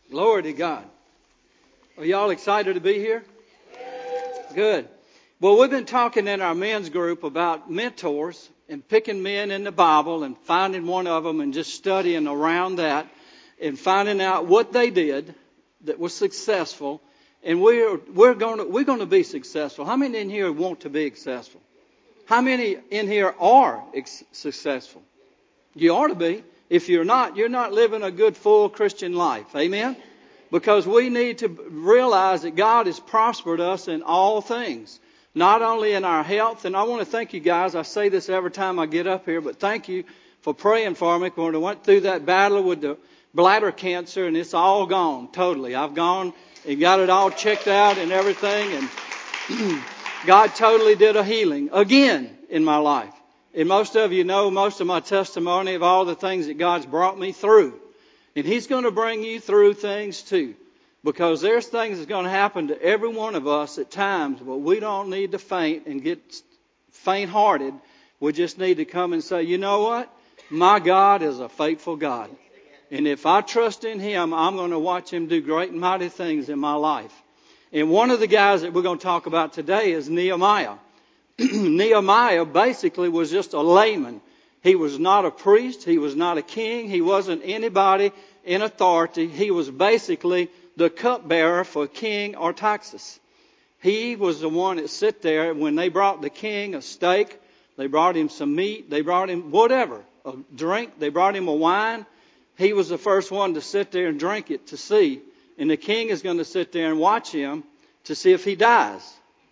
Glory to God. Are y'all excited to be here? Good. Well, we've been talking in our men's group about mentors and picking men in the Bible and finding one of them and just studying around that and finding out what they did that was successful. And we're going to be successful. How many in here want to be successful? How many in here are successful? You ought to be. If you're not living a good, full Christian life. Amen? Because we need to realize that God has prospered us in all things. Not only in our health. And I want to thank you guys. I say this every time I get up here. But thank you for praying for me. When I went through that battle with the bladder cancer. And it's all gone. Totally. I've gone and got it all checked out and everything. And God totally did a healing. Again in my life. And most of you know most of my testimony of all the things that God's brought me through. And He's going to bring you through things too. Because there's things that's going to happen to every one of us at times. But we don't need to faint and get faint-hearted. We just need to come and say, you know what? My God is a faithful God. And if I trust in Him, I'm going to watch Him do great and mighty things in my life. And one of the guys that we're going to talk about today is Nehemiah. Nehemiah basically was just a layman. He was not a priest. He was not a king. He wasn't anybody in authority. He was basically the cupbearer for King Artaxerxes. He was the one that sat there when they brought the king a steak. They brought him some meat. They brought him whatever, a drink. They brought him a wine. He was the first one to sit there and drink it to see. And the king is going to sit there and watch him to see if he dies.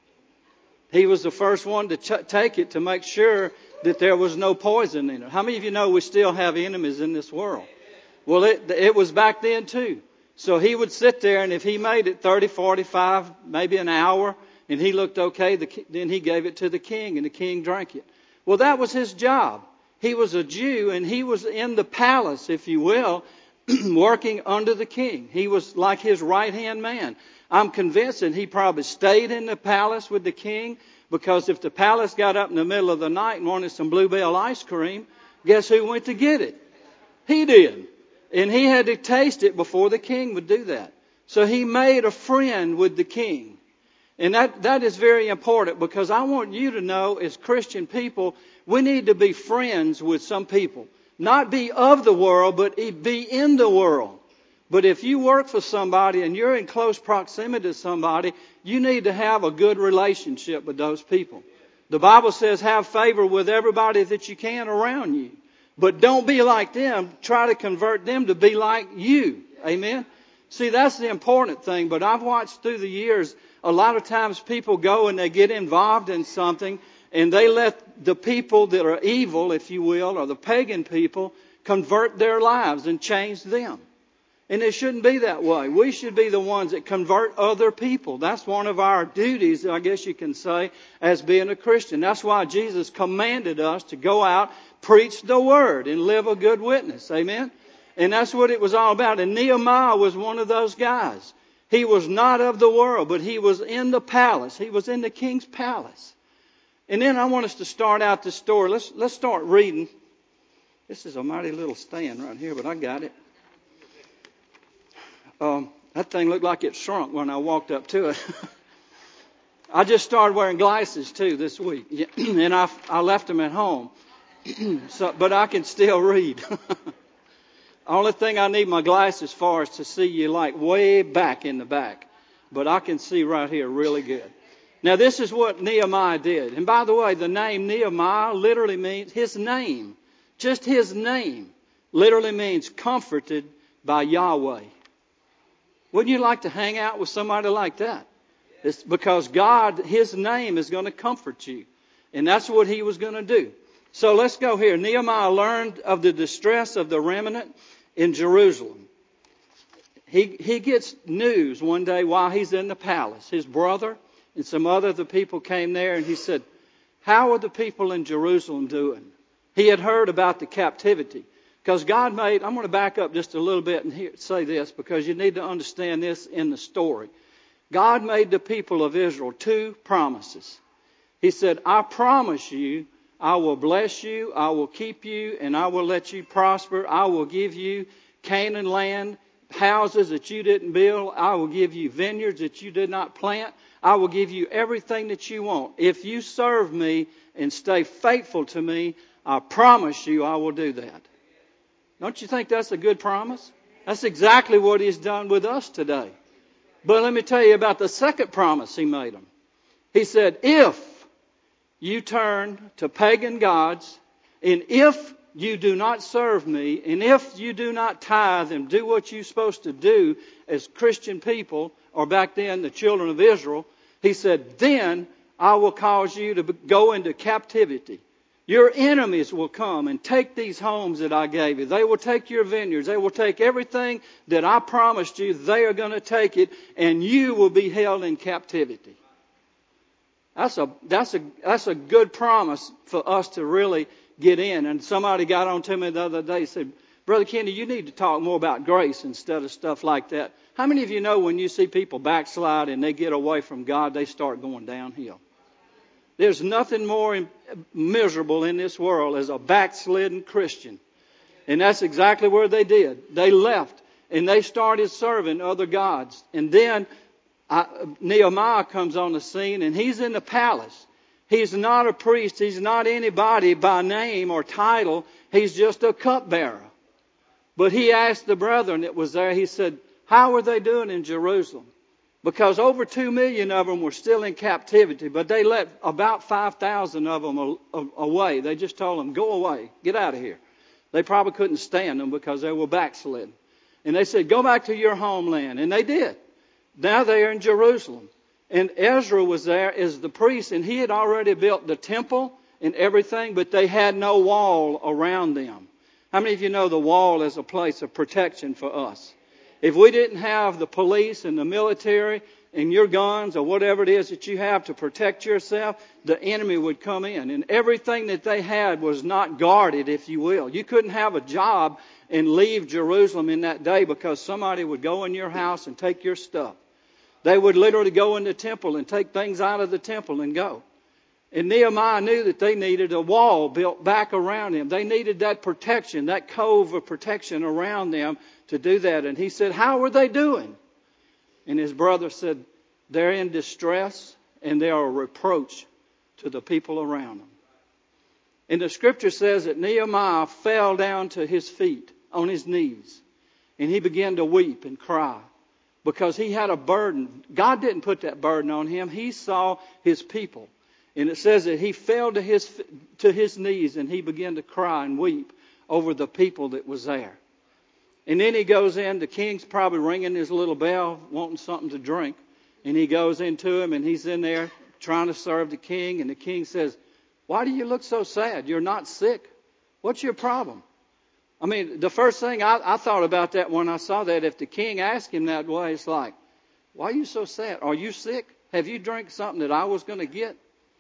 He was the first one to take it to make sure that there was no poison in it. How many of you know we still have enemies in this world? Well, it was back then too. So he would sit there, and if he made it 30, 45, maybe an hour, and he looked okay, then he gave it to the king, and the king drank it. Well, that was his job. He was a Jew, and he was in the palace, if you will, working under the king. He was like his right-hand man. I'm convinced that he probably stayed in the palace with the king, because if the palace got up in the middle of the night and wanted some Bluebell ice cream, guess who went to get it? He did. And he had to taste it before the king would do that. So he made a friend with the king. And that is very important, because I want you to know, as Christian people, we need to be friends with some people. Not be of the world, but be in the world. But if you work for somebody and you're in close proximity to somebody, you need to have a good relationship with those people. The Bible says have favor with everybody that you can around you. But don't be like them. Try to convert them to be like you. Amen? See, that's the important thing. But I've watched through the years, a lot of times people go and they get involved in something, and they let the people that are evil, if you will, or the pagan people, convert their lives and change them. And it shouldn't be that way. We should be the ones that convert other people. That's one of our duties, I guess you can say, as being a Christian. That's why Jesus commanded us to go out, preach the Word, and live a good witness. Amen? And that's what it was all about. And Nehemiah was one of those guys. He was not of the world, but he was in the palace. He was in the king's palace. And then I want us to start out this story. Let's start reading. This is a mighty little stand right here, but I got it. That thing looked like it shrunk when I walked up to it. I just started wearing glasses too this week, and I left them at home. But I can still read. Only thing I need my glasses for is to see you like way back in the back. But I can see right here really good. Now this is what Nehemiah did. And by the way, the name Nehemiah literally means his name. Just his name literally means comforted by Yahweh. Wouldn't you like to hang out with somebody like that? It's because God, His name is going to comfort you. And that's what He was going to do. So let's go here. Nehemiah learned of the distress of the remnant in Jerusalem. He gets news one day while he's in the palace. His brother and some other the people came there, and he said, how are the people in Jerusalem doing? He had heard about the captivity. Because God made, I'm going to back up just a little bit and say this, because you need to understand this in the story. God made the people of Israel 2 promises. He said, I promise you, I will bless you, I will keep you, and I will let you prosper. I will give you Canaan land, houses that you didn't build. I will give you vineyards that you did not plant. I will give you everything that you want. If you serve me and stay faithful to me, I promise you I will do that. Don't you think that's a good promise? That's exactly what He's done with us today. But let me tell you about the second promise He made them. He said, if you turn to pagan gods, and if you do not serve me, and if you do not tithe and do what you're supposed to do as Christian people, or back then the children of Israel, He said, then I will cause you to go into captivity. Your enemies will come and take these homes that I gave you. They will take your vineyards. They will take everything that I promised you. They are going to take it, and you will be held in captivity. That's a good promise for us to really get in. And somebody got on to me the other day and said, Brother Kenny, you need to talk more about grace instead of stuff like that. How many of you know when you see people backslide and they get away from God, they start going downhill? There's nothing more miserable in this world as a backslidden Christian. And that's exactly where they did. They left and they started serving other gods. And then Nehemiah comes on the scene and he's in the palace. He's not a priest. He's not anybody by name or title. He's just a cupbearer. But he asked the brethren that was there, he said, how are they doing in Jerusalem? Because over 2 million of them were still in captivity, but they let about 5,000 of them away. They just told them, go away, get out of here. They probably couldn't stand them because they were backslidden. And they said, go back to your homeland. And they did. Now they are in Jerusalem. And Ezra was there as the priest, and he had already built the temple and everything, but they had no wall around them. How many of you know the wall is a place of protection for us? If we didn't have the police and the military and your guns or whatever it is that you have to protect yourself, the enemy would come in. And everything that they had was not guarded, if you will. You couldn't have a job and leave Jerusalem in that day because somebody would go in your house and take your stuff. They would literally go in the temple and take things out of the temple and go. And Nehemiah knew that they needed a wall built back around them. They needed that protection, that cove of protection around them to do that. And he said, how are they doing? And his brother said, they're in distress and they are a reproach to the people around them. And the scripture says that Nehemiah fell down to his feet on his knees and he began to weep and cry because he had a burden. God didn't put that burden on him. He saw his people. And it says that he fell to his knees and he began to cry and weep over the people that was there. And then he goes in, the king's probably ringing his little bell, wanting something to drink. And he goes into him and he's in there trying to serve the king. And the king says, why do you look so sad? You're not sick. What's your problem? I mean, the first thing I thought about that when I saw that, if the king asked him that way, it's like, why are you so sad? Are you sick? Have you drank something that I was going to get?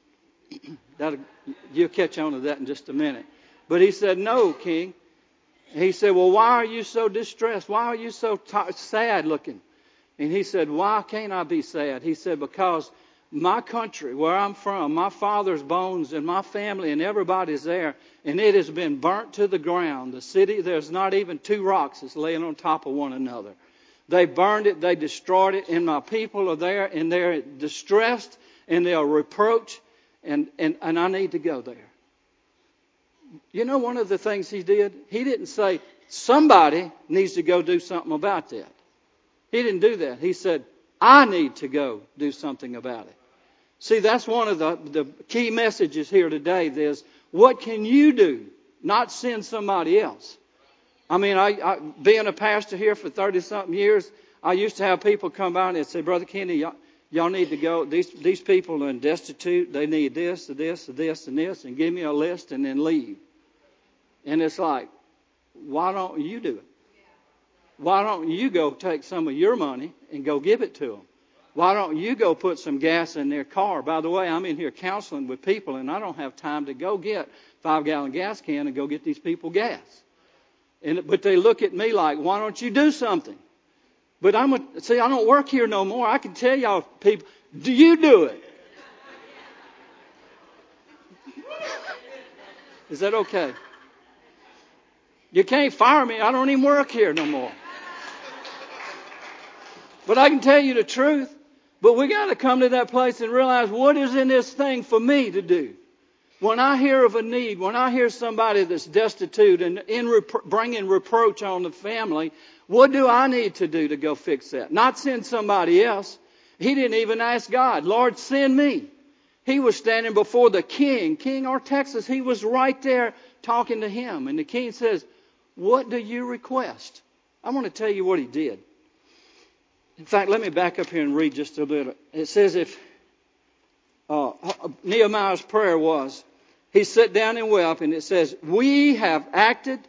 You'll catch on to that in just a minute. But he said, no, king. He said, well, why are you so distressed? Why are you so sad looking? And he said, why can't I be sad? He said, because my country, where I'm from, my father's bones and my family and everybody's there, and it has been burnt to the ground. The city, there's not even 2 rocks that's laying on top of one another. They burned it, they destroyed it, and my people are there, and they're distressed, and they're reproached, and I need to go there. You know one of the things he did? He didn't say, somebody needs to go do something about that. He didn't do that. He said, I need to go do something about it. See, that's one of the key messages here today is, what can you do? Not send somebody else. I mean, I being a pastor here for 30-something years, I used to have people come by and say, Brother Kenny, y'all need to go. These people are destitute. They need this, this, this, and this, and give me a list and then leave. And it's like, why don't you do it? Why don't you go take some of your money and go give it to them? Why don't you go put some gas in their car? By the way, I'm in here counseling with people, and I don't have time to go get a 5-gallon gas can and go get these people gas. But they look at me like, why don't you do something? But I don't work here no more. I can tell y'all people, do you do it? Is that okay? You can't fire me. I don't even work here no more. But I can tell you the truth. But we got to come to that place and realize what is in this thing for me to do. When I hear of a need, when I hear somebody that's destitute and bringing reproach on the family, what do I need to do to go fix that? Not send somebody else. He didn't even ask God, Lord, send me. He was standing before the king, King Artaxerxes. He was right there talking to him. And the king says, what do you request? I want to tell you what he did. In fact, let me back up here and read just a bit. It says if Nehemiah's prayer was, he sat down and wept, and it says, we have acted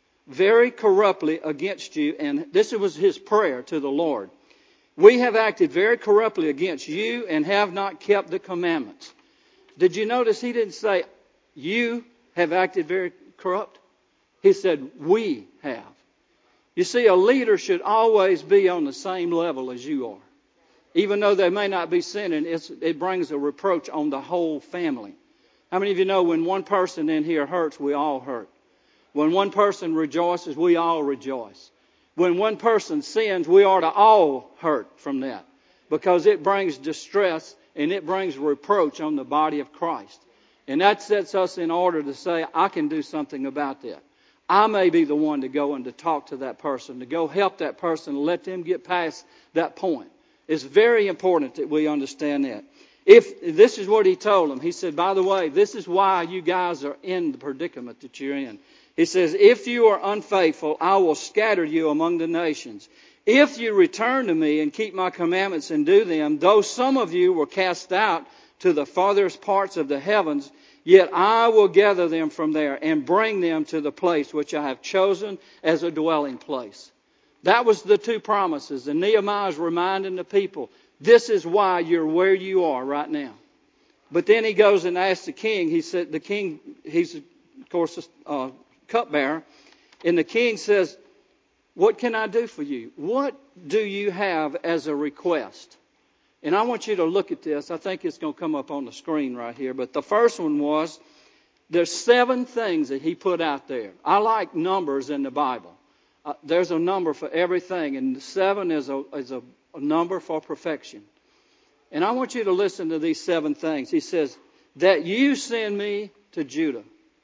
very corruptly against you. And this was his prayer to the Lord. We have acted very corruptly against you and have not kept the commandments. Did you notice he didn't say, you have acted very corrupt? He said, we have. You see, a leader should always be on the same level as you are. Even though they may not be sinning, it brings a reproach on the whole family. How many of you know when one person in here hurts, we all hurt? When one person rejoices, we all rejoice. When one person sins, we ought to all hurt from that. Because it brings distress and it brings reproach on the body of Christ. And that sets us in order to say, I can do something about that. I may be the one to go and to talk to that person, to go help that person, and let them get past that point. It's very important that we understand that. If this is what he told them, he said, by the way, this is why you guys are in the predicament that you're in. He says, if you are unfaithful, I will scatter you among the nations. If you return to me and keep my commandments and do them, though some of you were cast out to the farthest parts of the heavens, yet I will gather them from there and bring them to the place which I have chosen as a dwelling place. That was the two promises. And Nehemiah is reminding the people, this is why you're where you are right now. But then he goes and asks the king. He said, the king, he's of course a cupbearer. And the king says, what can I do for you? What do you have as a request? And I want you to look at this. I think it's going to come up on the screen right here. But the first one was, there's 7 things that he put out there. I like numbers in the Bible. There's a number for everything. And 7 is a number for perfection. And I want you to listen to these 7 things. He says, that you send me to Judah.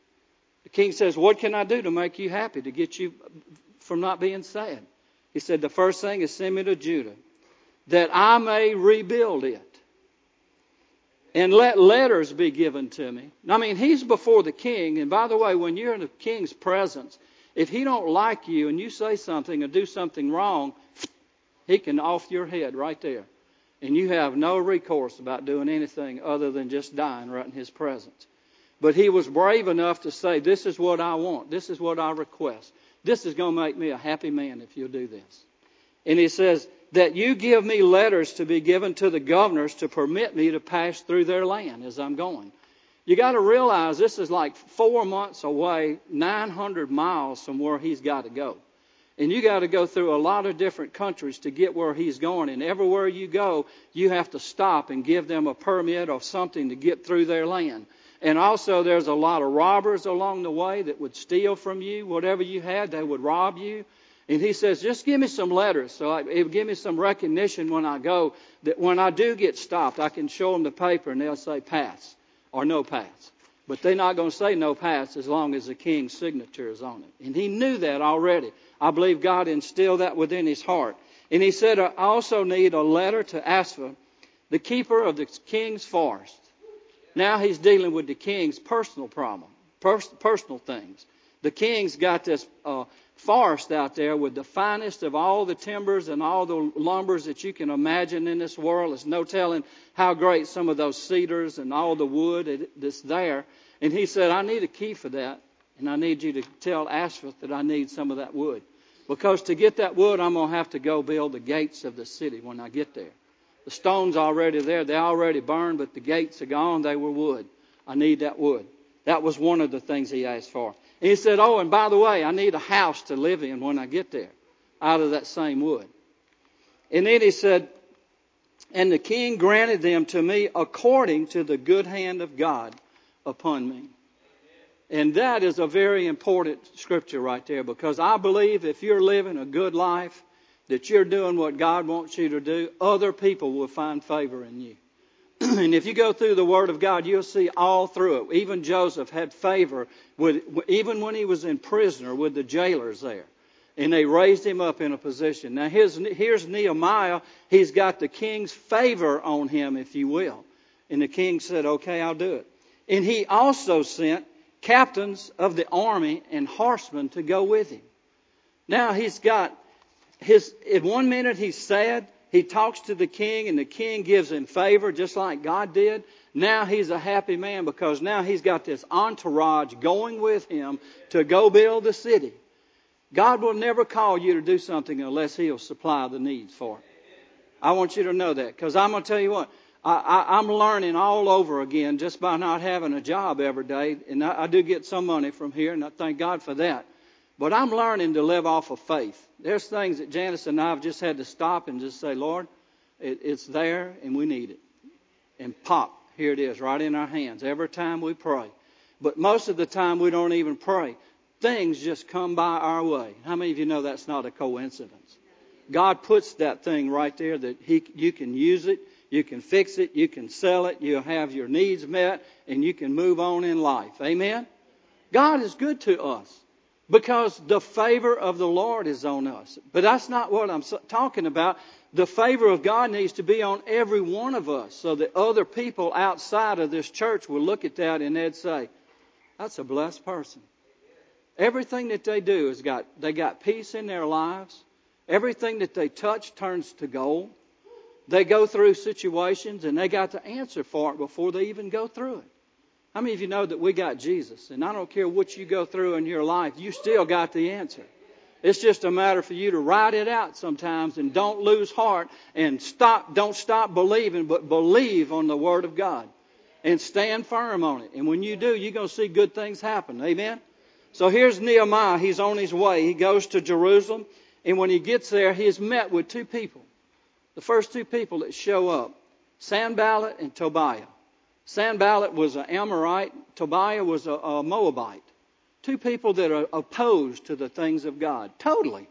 The king says, what can I do to make you happy, to get you from not being sad? He said, the first thing is send me to Judah, that I may rebuild it. And let letters be given to me. I mean, he's before the king. And by the way, when you're in the king's presence, if he don't like you and you say something or do something wrong, he can off your head right there. And you have no recourse about doing anything other than just dying right in his presence. But he was brave enough to say, this is what I want. This is what I request. This is going to make me a happy man if you'll do this. And he says, that you give me letters to be given to the governors to permit me to pass through their land as I'm going. You got to realize this is like 4 months away, 900 miles from where he's got to go. And you got to go through a lot of different countries to get where he's going. And everywhere you go, you have to stop and give them a permit or something to get through their land. And also there's a lot of robbers along the way that would steal from you. Whatever you had, they would rob you. And he says, just give me some letters. So it would give me some recognition when I go, that when I do get stopped, I can show them the paper and they'll say pass or no pass. But they're not going to say no pass as long as the king's signature is on it. And he knew that already. I believe God instilled that within his heart. And he said, I also need a letter to Asaph, the keeper of the king's forest. Now he's dealing with the king's personal problem, personal things. The king's got this forest out there with the finest of all the timbers and all the lumbers that you can imagine in this world. There's no telling how great some of those cedars and all the wood that's there. And he said, I need a key for that. And I need you to tell Asaph that I need some of that wood. Because to get that wood, I'm going to have to go build the gates of the city when I get there. The stone's already there. They already burned, but the gates are gone. They were wood. I need that wood. That was one of the things he asked for. And he said, oh, and by the way, I need a house to live in when I get there, out of that same wood. And then he said, and the king granted them to me according to the good hand of God upon me. And that is a very important scripture right there, because I believe if you're living a good life, that you're doing what God wants you to do, other people will find favor in you. And if you go through the Word of God, you'll see all through it. Even Joseph had favor even when he was in prisoner with the jailers there. And they raised him up in a position. Now here's Nehemiah. He's got the king's favor on him, if you will. And the king said, okay, I'll do it. And he also sent captains of the army and horsemen to go with him. Now he's got in 1 minute he's sad. He talks to the king and the king gives him favor just like God did. Now he's a happy man because now he's got this entourage going with him to go build the city. God will never call you to do something unless He'll supply the needs for it. I want you to know that because I'm going to tell you what, I'm learning all over again just by not having a job every day. And I do get some money from here and I thank God for that. But I'm learning to live off of faith. There's things that Janice and I have just had to stop and just say, Lord, it's there and we need it. And pop, here it is right in our hands every time we pray. But most of the time we don't even pray. Things just come by our way. How many of you know that's not a coincidence? God puts that thing right there that you can use it, you can fix it, you can sell it, you'll have your needs met, and you can move on in life. Amen? God is good to us. Because the favor of the Lord is on us. But that's not what I'm talking about. The favor of God needs to be on every one of us so that other people outside of this church will look at that and they'd say, that's a blessed person. Everything that they do they got peace in their lives. Everything that they touch turns to gold. They go through situations and they got the answer for it before they even go through it. How many of you know that we got Jesus? And I don't care what you go through in your life, you still got the answer. It's just a matter for you to write it out sometimes and don't lose heart and don't stop believing, but believe on the Word of God and stand firm on it. And when you do, you're going to see good things happen. Amen? So here's Nehemiah. He's on his way. He goes to Jerusalem. And when he gets there, he is met with two people. The first two people that show up, Sanballat and Tobiah. Sanballat was an Amorite. Tobiah was a Moabite. Two people that are opposed to the things of God. Totally.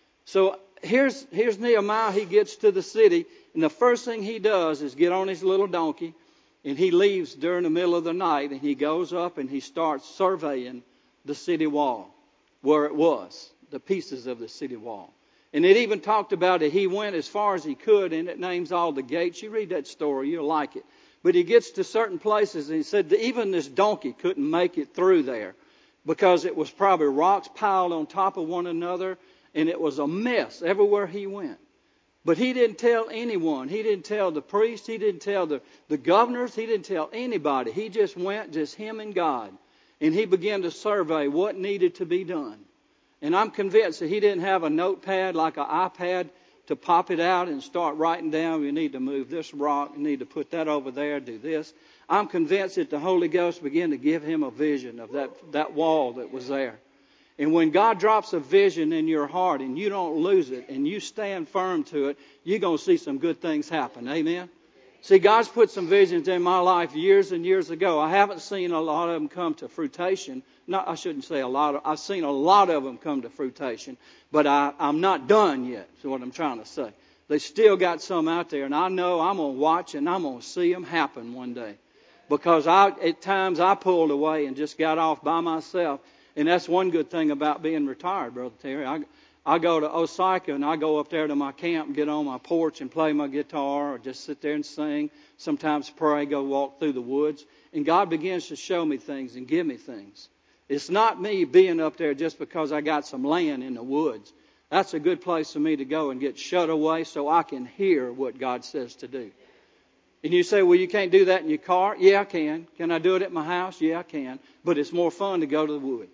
So here's Nehemiah. He gets to the city. And the first thing he does is get on his little donkey. And he leaves during the middle of the night. And he goes up and he starts surveying the city wall. Where it was. The pieces of the city wall. And it even talked about it. He went as far as he could. And it names all the gates. You read that story. You'll like it. But he gets to certain places and he said that even this donkey couldn't make it through there because it was probably rocks piled on top of one another and it was a mess everywhere he went. But he didn't tell anyone. He didn't tell the priest. He didn't tell the governors. He didn't tell anybody. He just went, just him and God. And he began to survey what needed to be done. And I'm convinced that he didn't have a notepad like an iPad to pop it out and start writing down, you need to move this rock, you need to put that over there, do this. I'm convinced that the Holy Ghost began to give him a vision of that wall that was there. And when God drops a vision in your heart and you don't lose it and you stand firm to it, you're going to see some good things happen. Amen? See, God's put some visions in my life years and years ago. I haven't seen a lot of them come to fruition. No, I shouldn't say a lot. I've seen a lot of them come to fruition, but I'm not done yet, is what I'm trying to say. They still got some out there, and I know I'm going to watch and I'm going to see them happen one day. Because at times I pulled away and just got off by myself, and that's one good thing about being retired, Brother Terry. I go to Osaka and I go up there to my camp and get on my porch and play my guitar or just sit there and sing. Sometimes pray, go walk through the woods. And God begins to show me things and give me things. It's not me being up there just because I got some land in the woods. That's a good place for me to go and get shut away so I can hear what God says to do. And you say, well, you can't do that in your car? Yeah, I can. Can I do it at my house? Yeah, I can. But it's more fun to go to the woods.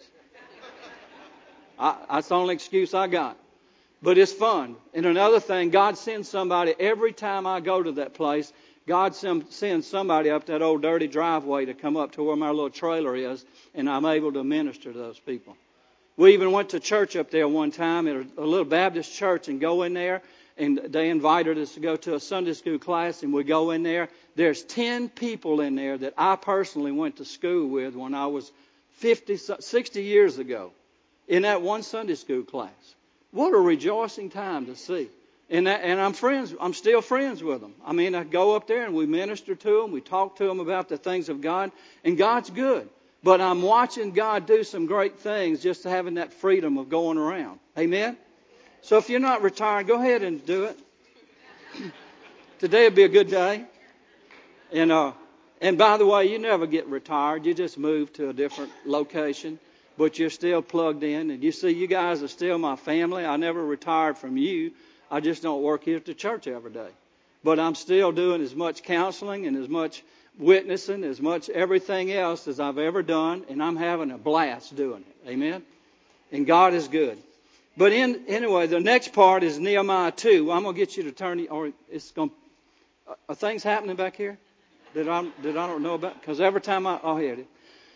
That's the only excuse I got. But it's fun. And another thing, God sends somebody every time I go to that place. God sends somebody up that old dirty driveway to come up to where my little trailer is, and I'm able to minister to those people. We even went to church up there one time at a little Baptist church and go in there, and they invited us to go to a Sunday school class, and we go in there. There's 10 people in there that I personally went to school with when I was 60 years ago in that one Sunday school class. What a rejoicing time to see. And I'm still friends with them. I mean, I go up there and we minister to them. We talk to them about the things of God. And God's good. But I'm watching God do some great things just having that freedom of going around. Amen? So if you're not retired, go ahead and do it. Today will be a good day. And by the way, you never get retired. You just move to a different location. But you're still plugged in. And you see, you guys are still my family. I never retired from you. I just don't work here at the church every day. But I'm still doing as much counseling and as much witnessing, as much everything else as I've ever done. And I'm having a blast doing it. Amen? And God is good. But anyway, the next part is Nehemiah 2. I'm going to get you to turn, or it's going to, are things happening back here that I don't know about? Because every time here it is.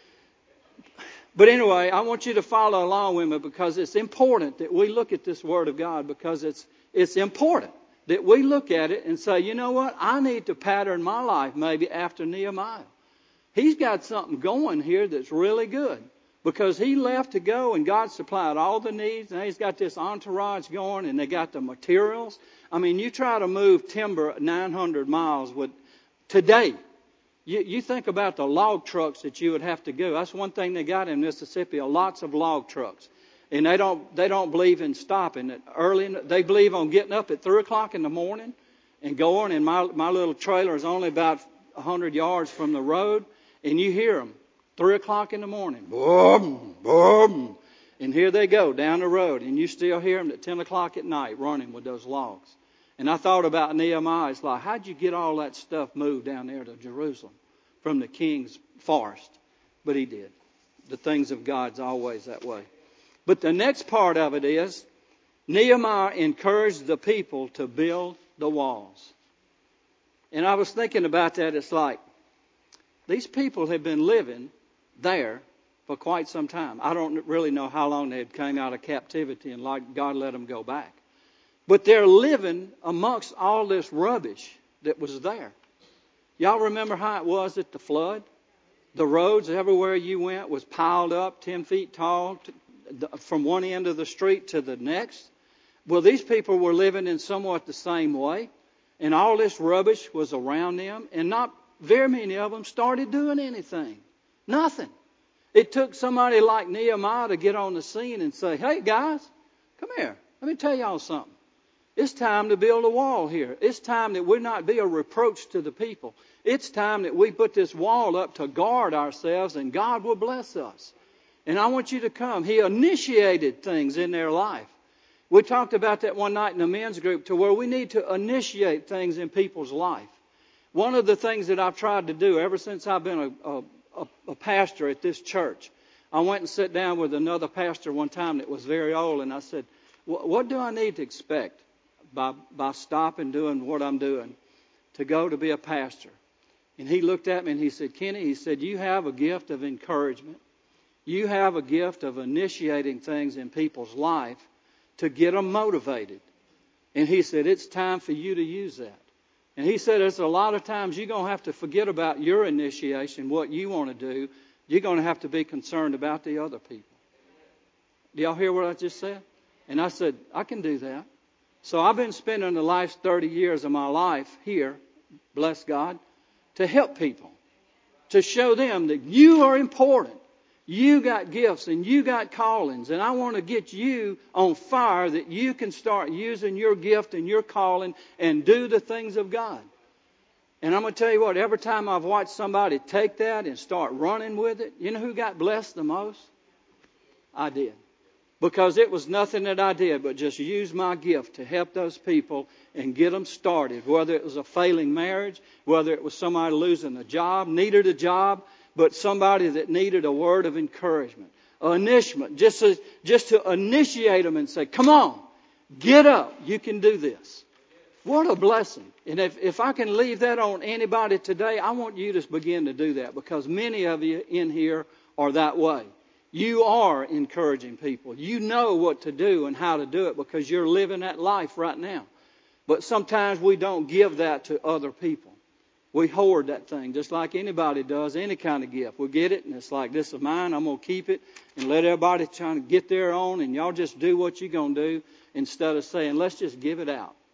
But anyway, I want you to follow along with me because it's important that we look at this Word of God, because it's important that we look at it and say, you know what? I need to pattern my life maybe after Nehemiah. He's got something going here that's really good, because he left to go and God supplied all the needs. Now he's got this entourage going and they got the materials. I mean, you try to move timber 900 miles today. You think about the log trucks that you would have to go. That's one thing they got in Mississippi, lots of log trucks. And they don't believe in stopping it early. They believe on getting up at 3 o'clock in the morning and going. And my little trailer is only about 100 yards from the road. And you hear them 3 o'clock in the morning. Boom, boom. And here they go down the road. And you still hear them at 10 o'clock at night running with those logs. And I thought about Nehemiah. It's like, how'd you get all that stuff moved down there to Jerusalem from the king's forest? But he did. The things of God's always that way. But the next part of it is Nehemiah encouraged the people to build the walls. And I was thinking about that. It's like these people have been living there for quite some time. I don't really know how long they had came out of captivity and like God let them go back. But they're living amongst all this rubbish that was there. Y'all remember how it was at the flood? The roads everywhere you went was piled up 10 feet tall from one end of the street to the next. Well, these people were living in somewhat the same way. And all this rubbish was around them. And not very many of them started doing anything. Nothing. It took somebody like Nehemiah to get on the scene and say, hey guys, come here. Let me tell y'all something. It's time to build a wall here. It's time that we not be a reproach to the people. It's time that we put this wall up to guard ourselves, and God will bless us. And I want you to come. He initiated things in their life. We talked about that one night in the men's group, to where we need to initiate things in people's life. One of the things that I've tried to do ever since I've been a pastor at this church, I went and sat down with another pastor one time that was very old, and I said, what do I need to expect by stopping doing what I'm doing to go to be a pastor? And he looked at me and he said, Kenny, he said, you have a gift of encouragement. You have a gift of initiating things in people's life to get them motivated. And he said, it's time for you to use that. And he said, there's a lot of times you're going to have to forget about your initiation, what you want to do. You're going to have to be concerned about the other people. Do y'all hear what I just said? And I said, I can do that. So I've been spending the last 30 years of my life here, bless God, to help people, to show them that you are important. You got gifts and you got callings, and I want to get you on fire that you can start using your gift and your calling and do the things of God. And I'm going to tell you what, every time I've watched somebody take that and start running with it, you know who got blessed the most? I did. Because it was nothing that I did but just use my gift to help those people and get them started. Whether it was a failing marriage, whether it was somebody losing a job, needed a job, but somebody that needed a word of encouragement. Initiation, just to initiate them and say, come on, get up, you can do this. What a blessing. And if I can leave that on anybody today, I want you to begin to do that, because many of you in here are that way. You are encouraging people. You know what to do and how to do it because you're living that life right now. But sometimes we don't give that to other people. We hoard that thing just like anybody does, any kind of gift. We get it and it's like, this is mine, I'm going to keep it and let everybody try to get their own and y'all just do what you're going to do, instead of saying, let's just give it out.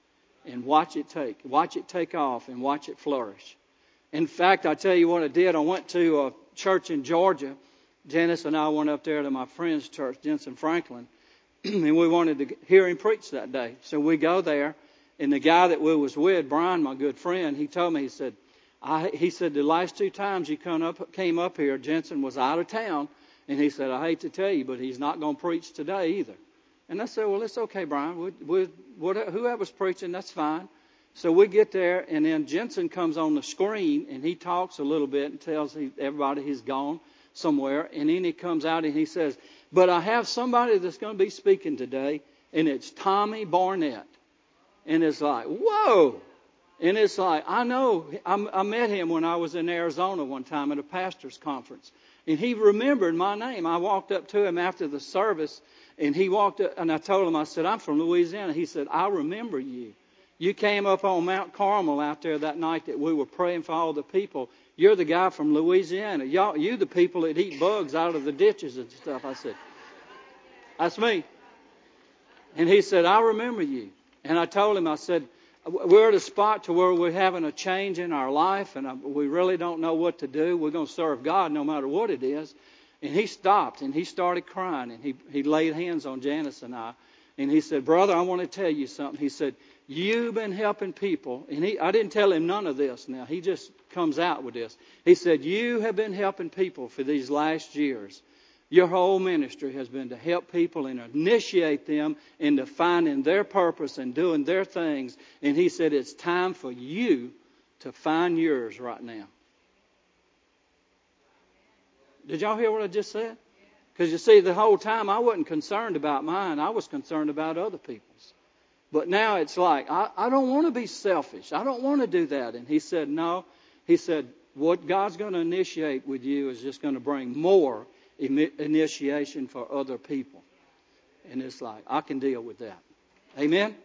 and watch it take off and watch it flourish. In fact, I tell you what I did. I went to a church in Georgia. Janice and I went up there to my friend's church, Jensen Franklin, and we wanted to hear him preach that day. So we go there, and the guy that we was with, Brian, my good friend, he told me, he said, the last 2 times you came up here, Jensen was out of town, and he said, I hate to tell you, but he's not going to preach today either. And I said, well, it's okay, Brian. Whoever's preaching, that's fine. So we get there, and then Jensen comes on the screen, and he talks a little bit and tells everybody he's gone somewhere. And then he comes out and he says, but I have somebody that's going to be speaking today, and it's Tommy Barnett. And it's like, whoa. And it's like, I know, I met him when I was in Arizona one time at a pastor's conference. And he remembered my name. I walked up to him after the service, and he walked up, and I told him, I said, I'm from Louisiana. He said, I remember you. You came up on Mount Carmel out there that night that we were praying for all the people. You're the guy from Louisiana. You the people that eat bugs out of the ditches and stuff. I said, that's me. And he said, I remember you. And I told him, I said, we're at a spot to where we're having a change in our life, and we really don't know what to do. We're going to serve God no matter what it is. And he stopped, and he started crying, and he laid hands on Janice and I. And he said, brother, I want to tell you something. He said, you've been helping people. And I didn't tell him none of this now. He just comes out with this. He said, you have been helping people for these last years. Your whole ministry has been to help people and initiate them into finding their purpose and doing their things. And he said, it's time for you to find yours right now. Did y'all hear what I just said? Because you see, the whole time I wasn't concerned about mine. I was concerned about other people's. But now it's like, I don't want to be selfish. I don't want to do that. And he said, no. He said, what God's going to initiate with you is just going to bring more initiation for other people. And it's like, I can deal with that. Amen?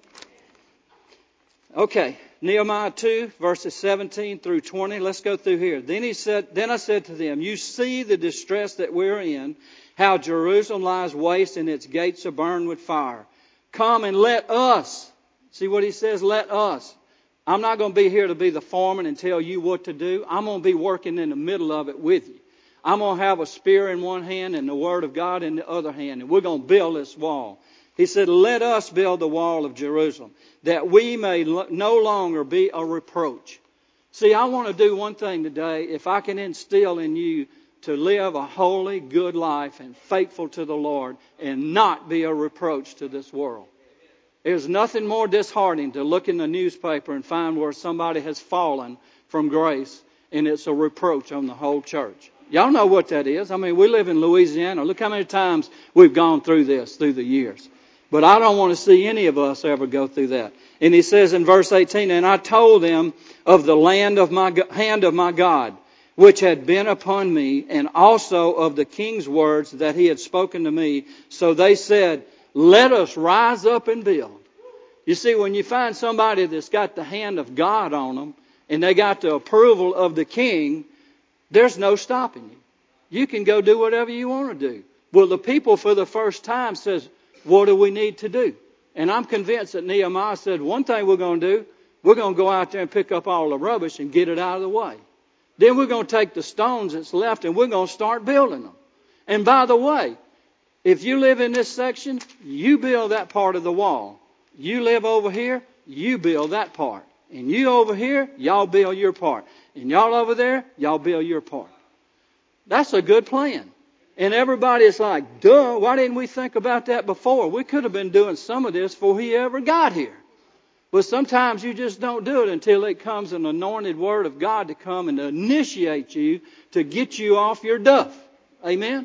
Okay, Nehemiah 2, verses 17 through 20. Let's go through here. Then I said to them, you see the distress that we're in, how Jerusalem lies waste and its gates are burned with fire. Come and let us. See what he says? Let us. I'm not going to be here to be the foreman and tell you what to do. I'm going to be working in the middle of it with you. I'm going to have a spear in one hand and the Word of God in the other hand, and we're going to build this wall. He said, let us build the wall of Jerusalem, that we may no longer be a reproach. See, I want to do one thing today. If I can instill in you to live a holy, good life and faithful to the Lord and not be a reproach to this world. There's nothing more disheartening to look in the newspaper and find where somebody has fallen from grace, and it's a reproach on the whole church. Y'all know what that is. I mean, we live in Louisiana. Look how many times we've gone through this through the years. But I don't want to see any of us ever go through that. And he says in verse 18, and I told them of the hand of my God, which had been upon me, and also of the king's words that he had spoken to me. So they said, let us rise up and build. You see, when you find somebody that's got the hand of God on them, and they got the approval of the king, there's no stopping you. You can go do whatever you want to do. Well, the people for the first time says, what do we need to do? And I'm convinced that Nehemiah said, one thing we're going to do, we're going to go out there and pick up all the rubbish and get it out of the way. Then we're going to take the stones that's left and we're going to start building them. And by the way, if you live in this section, you build that part of the wall. You live over here, you build that part. And you over here, y'all build your part. And y'all over there, y'all build your part. That's a good plan. And everybody's like, duh, why didn't we think about that before? We could have been doing some of this before he ever got here. But sometimes you just don't do it until it comes an anointed word of God to come and to initiate you to get you off your duff. Amen?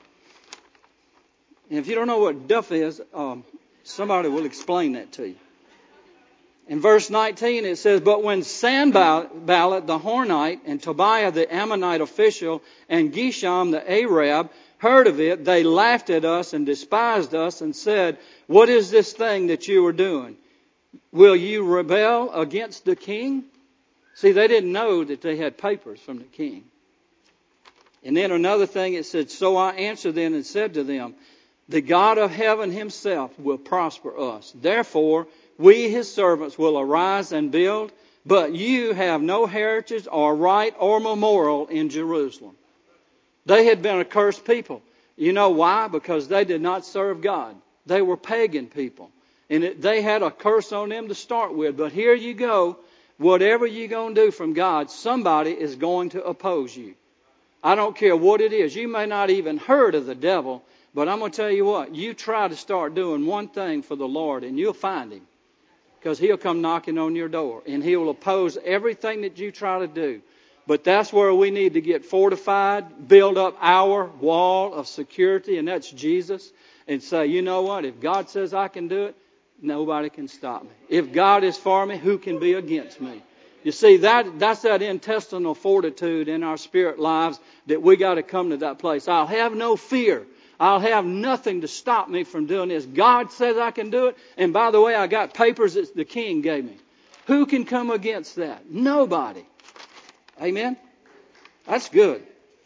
And if you don't know what duff is, somebody will explain that to you. In verse 19 it says, but when Sanballat the Hornite and Tobiah the Ammonite official and Geshem the Arab heard of it, they laughed at us and despised us and said, what is this thing that you are doing? Will you rebel against the king? See, they didn't know that they had papers from the king. And then another thing, it said, so I answered them and said to them, the God of heaven himself will prosper us. Therefore, we his servants will arise and build, but you have no heritage or right or memorial in Jerusalem. They had been a cursed people. You know why? Because they did not serve God. They were pagan people. And they had a curse on them to start with. But here you go. Whatever you're going to do from God, somebody is going to oppose you. I don't care what it is. You may not even heard of the devil, but I'm going to tell you what. You try to start doing one thing for the Lord and you'll find him. Because he'll come knocking on your door. And he will oppose everything that you try to do. But that's where we need to get fortified, build up our wall of security, and that's Jesus. And say, you know what? If God says I can do it, nobody can stop me. If God is for me, who can be against me? You see, that's that intestinal fortitude in our spirit lives that we got to come to that place. I'll have no fear. I'll have nothing to stop me from doing this. God says I can do it. And by the way, I got papers that the king gave me. Who can come against that? Nobody. Amen? That's good.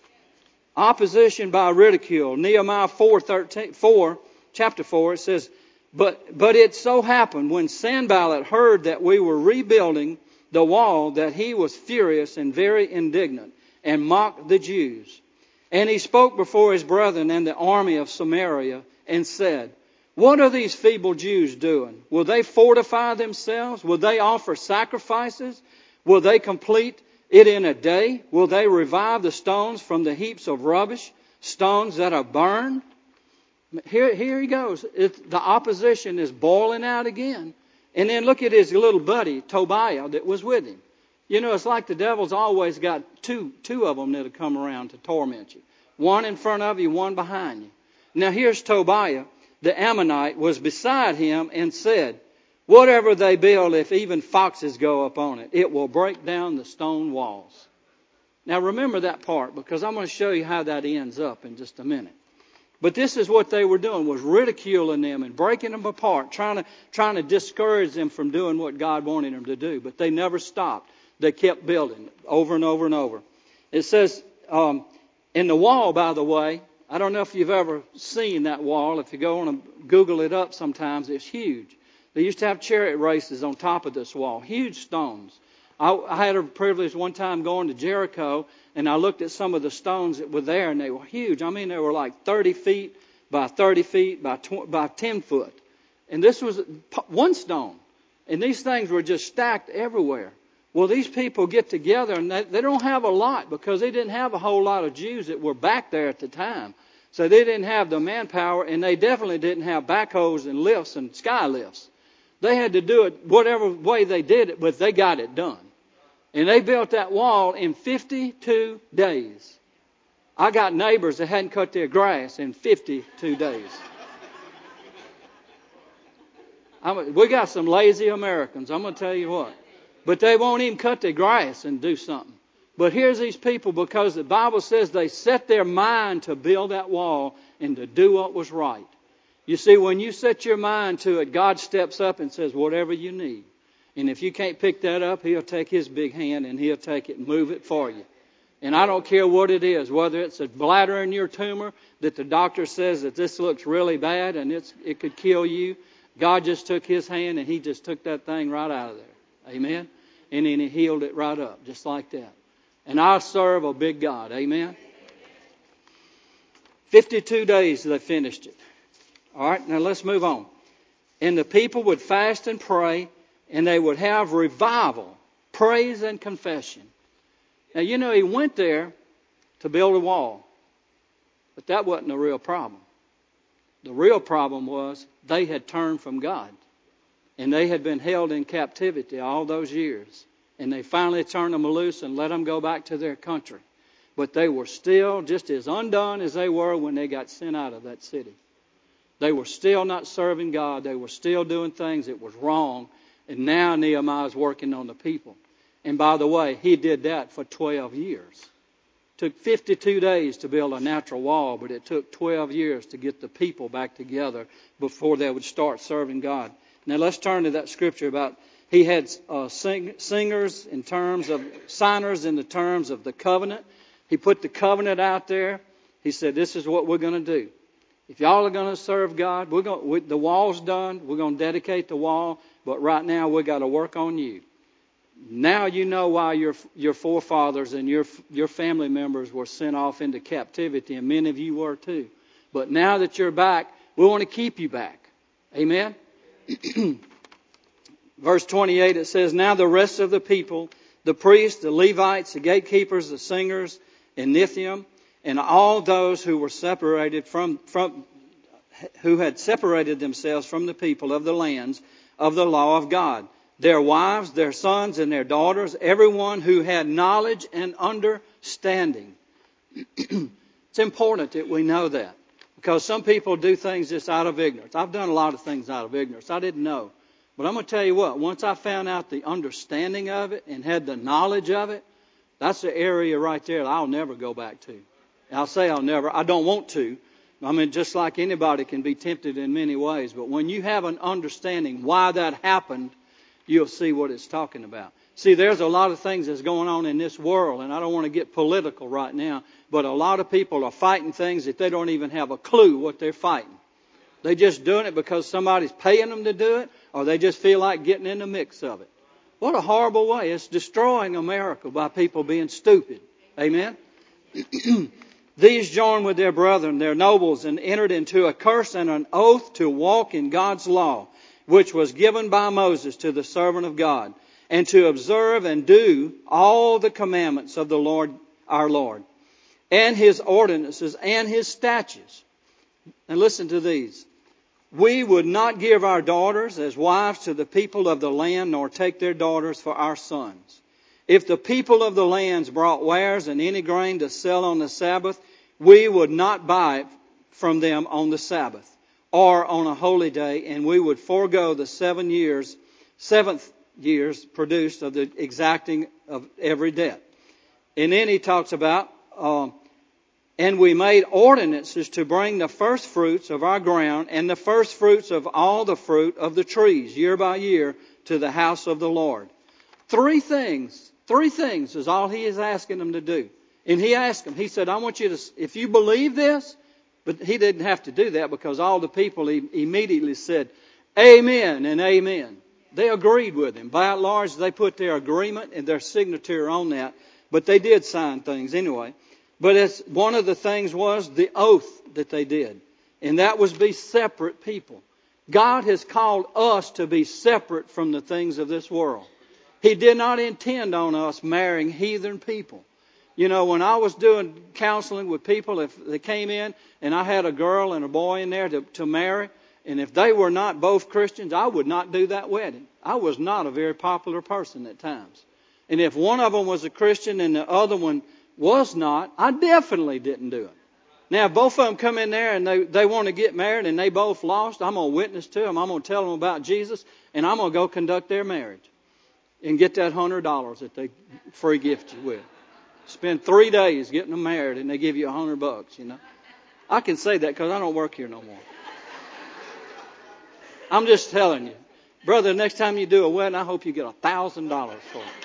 Opposition by ridicule. Nehemiah 4, chapter 4, it says, But it so happened when Sanballat heard that we were rebuilding the wall that he was furious and very indignant and mocked the Jews. And he spoke before his brethren and the army of Samaria and said, What are these feeble Jews doing? Will they fortify themselves? Will they offer sacrifices? Will they complete it in a day? Will they revive the stones from the heaps of rubbish, stones that are burned? Here he goes. The opposition is boiling out again. And then look at his little buddy, Tobiah, that was with him. You know, it's like the devil's always got two of them that'll come around to torment you. One in front of you, one behind you. Now here's Tobiah, the Ammonite, was beside him and said, Whatever they build, if even foxes go up on it, it will break down the stone walls. Now remember that part, because I'm going to show you how that ends up in just a minute. But this is what they were doing, was ridiculing them and breaking them apart, trying to discourage them from doing what God wanted them to do. But they never stopped. They kept building over and over and over. It says, in the wall, by the way, I don't know if you've ever seen that wall. If you go on and Google it up sometimes, it's huge. They used to have chariot races on top of this wall, huge stones. I had a privilege one time going to Jericho, and I looked at some of the stones that were there, and they were huge. I mean, they were like 30 feet by 30 feet by 10 foot. And this was one stone. And these things were just stacked everywhere. Well, these people get together, and they don't have a lot because they didn't have a whole lot of Jews that were back there at the time. So they didn't have the manpower, and they definitely didn't have backhoes and lifts and sky lifts. They had to do it whatever way they did it, but they got it done. And they built that wall in 52 days. I got neighbors that hadn't cut their grass in 52 days. We got some lazy Americans, I'm going to tell you what. But they won't even cut their grass and do something. But here's these people, because the Bible says they set their mind to build that wall and to do what was right. You see, when you set your mind to it, God steps up and says, whatever you need. And if you can't pick that up, He'll take His big hand and He'll take it and move it for you. And I don't care what it is, whether it's a bladder in your tumor that the doctor says that this looks really bad and it could kill you. God just took His hand and He just took that thing right out of there. Amen? And then He healed it right up, just like that. And I serve a big God. Amen? 52 days they finished it. All right, now let's move on. And the people would fast and pray, and they would have revival, praise and confession. Now, you know, he went there to build a wall, but that wasn't the real problem. The real problem was they had turned from God, and they had been held in captivity all those years, and they finally turned them loose and let them go back to their country. But they were still just as undone as they were when they got sent out of that city. They were still not serving God. They were still doing things that was wrong. And now Nehemiah's working on the people. And by the way, he did that for 12 years. It took 52 days to build a natural wall, but it took 12 years to get the people back together before they would start serving God. Now let's turn to that scripture about he had singers in terms of, signers in the terms of the covenant. He put the covenant out there. He said, this is what we're going to do. If y'all are going to serve God, the wall's done. We're going to dedicate the wall. But right now, we got to work on you. Now you know why your forefathers and your family members were sent off into captivity, and many of you were too. But now that you're back, we want to keep you back. Amen? Verse 28, it says, Now the rest of the people, the priests, the Levites, the gatekeepers, the singers, and Nithim, and all those who were separated who had separated themselves from the people of the lands of the law of God, their wives, their sons, and their daughters, everyone who had knowledge and understanding. It's important that we know that, because some people do things just out of ignorance. I've done a lot of things out of ignorance. I didn't know. But I'm going to tell you what, once I found out the understanding of it and had the knowledge of it, that's the area right there that I'll never go back to. I'll say I'll never. I don't want to. I mean, just like anybody can be tempted in many ways. But when you have an understanding why that happened, you'll see what it's talking about. See, there's a lot of things that's going on in this world, and I don't want to get political right now, but a lot of people are fighting things that they don't even have a clue what they're fighting. They're just doing it because somebody's paying them to do it, or they just feel like getting in the mix of it. What a horrible way. It's destroying America by people being stupid. Amen? These joined with their brethren, their nobles, and entered into a curse and an oath to walk in God's law, which was given by Moses to the servant of God, and to observe and do all the commandments of the Lord our Lord, and His ordinances and His statutes. And listen to these. We would not give our daughters as wives to the people of the land, nor take their daughters for our sons. If the people of the lands brought wares and any grain to sell on the Sabbath, we would not buy it from them on the Sabbath or on a holy day, and we would forego the 7th years produced of the exacting of every debt. And then he talks about, and we made ordinances to bring the first fruits of our ground and the first fruits of all the fruit of the trees year by year to the house of the Lord. Three things is all he is asking them to do. And he asked them, he said, I want you to, if you believe this, but he didn't have to do that because all the people immediately said, Amen and Amen. They agreed with him. By and large, they put their agreement and their signature on that, but they did sign things anyway. But one of the things was the oath that they did, and that was be separate people. God has called us to be separate from the things of this world. He did not intend on us marrying heathen people. You know, when I was doing counseling with people, if they came in and I had a girl and a boy in there to marry, and if they were not both Christians, I would not do that wedding. I was not a very popular person at times. And if one of them was a Christian and the other one was not, I definitely didn't do it. Now, if both of them come in there and they want to get married and they both lost, I'm going to witness to them. I'm going to tell them about Jesus, and I'm going to go conduct their marriage and get that $100 that they free gift you with. Spend 3 days getting them married, and they give you $100, you know. I can say that because I don't work here no more. I'm just telling you. Brother, next time you do a wedding, I hope you get $1,000 for it.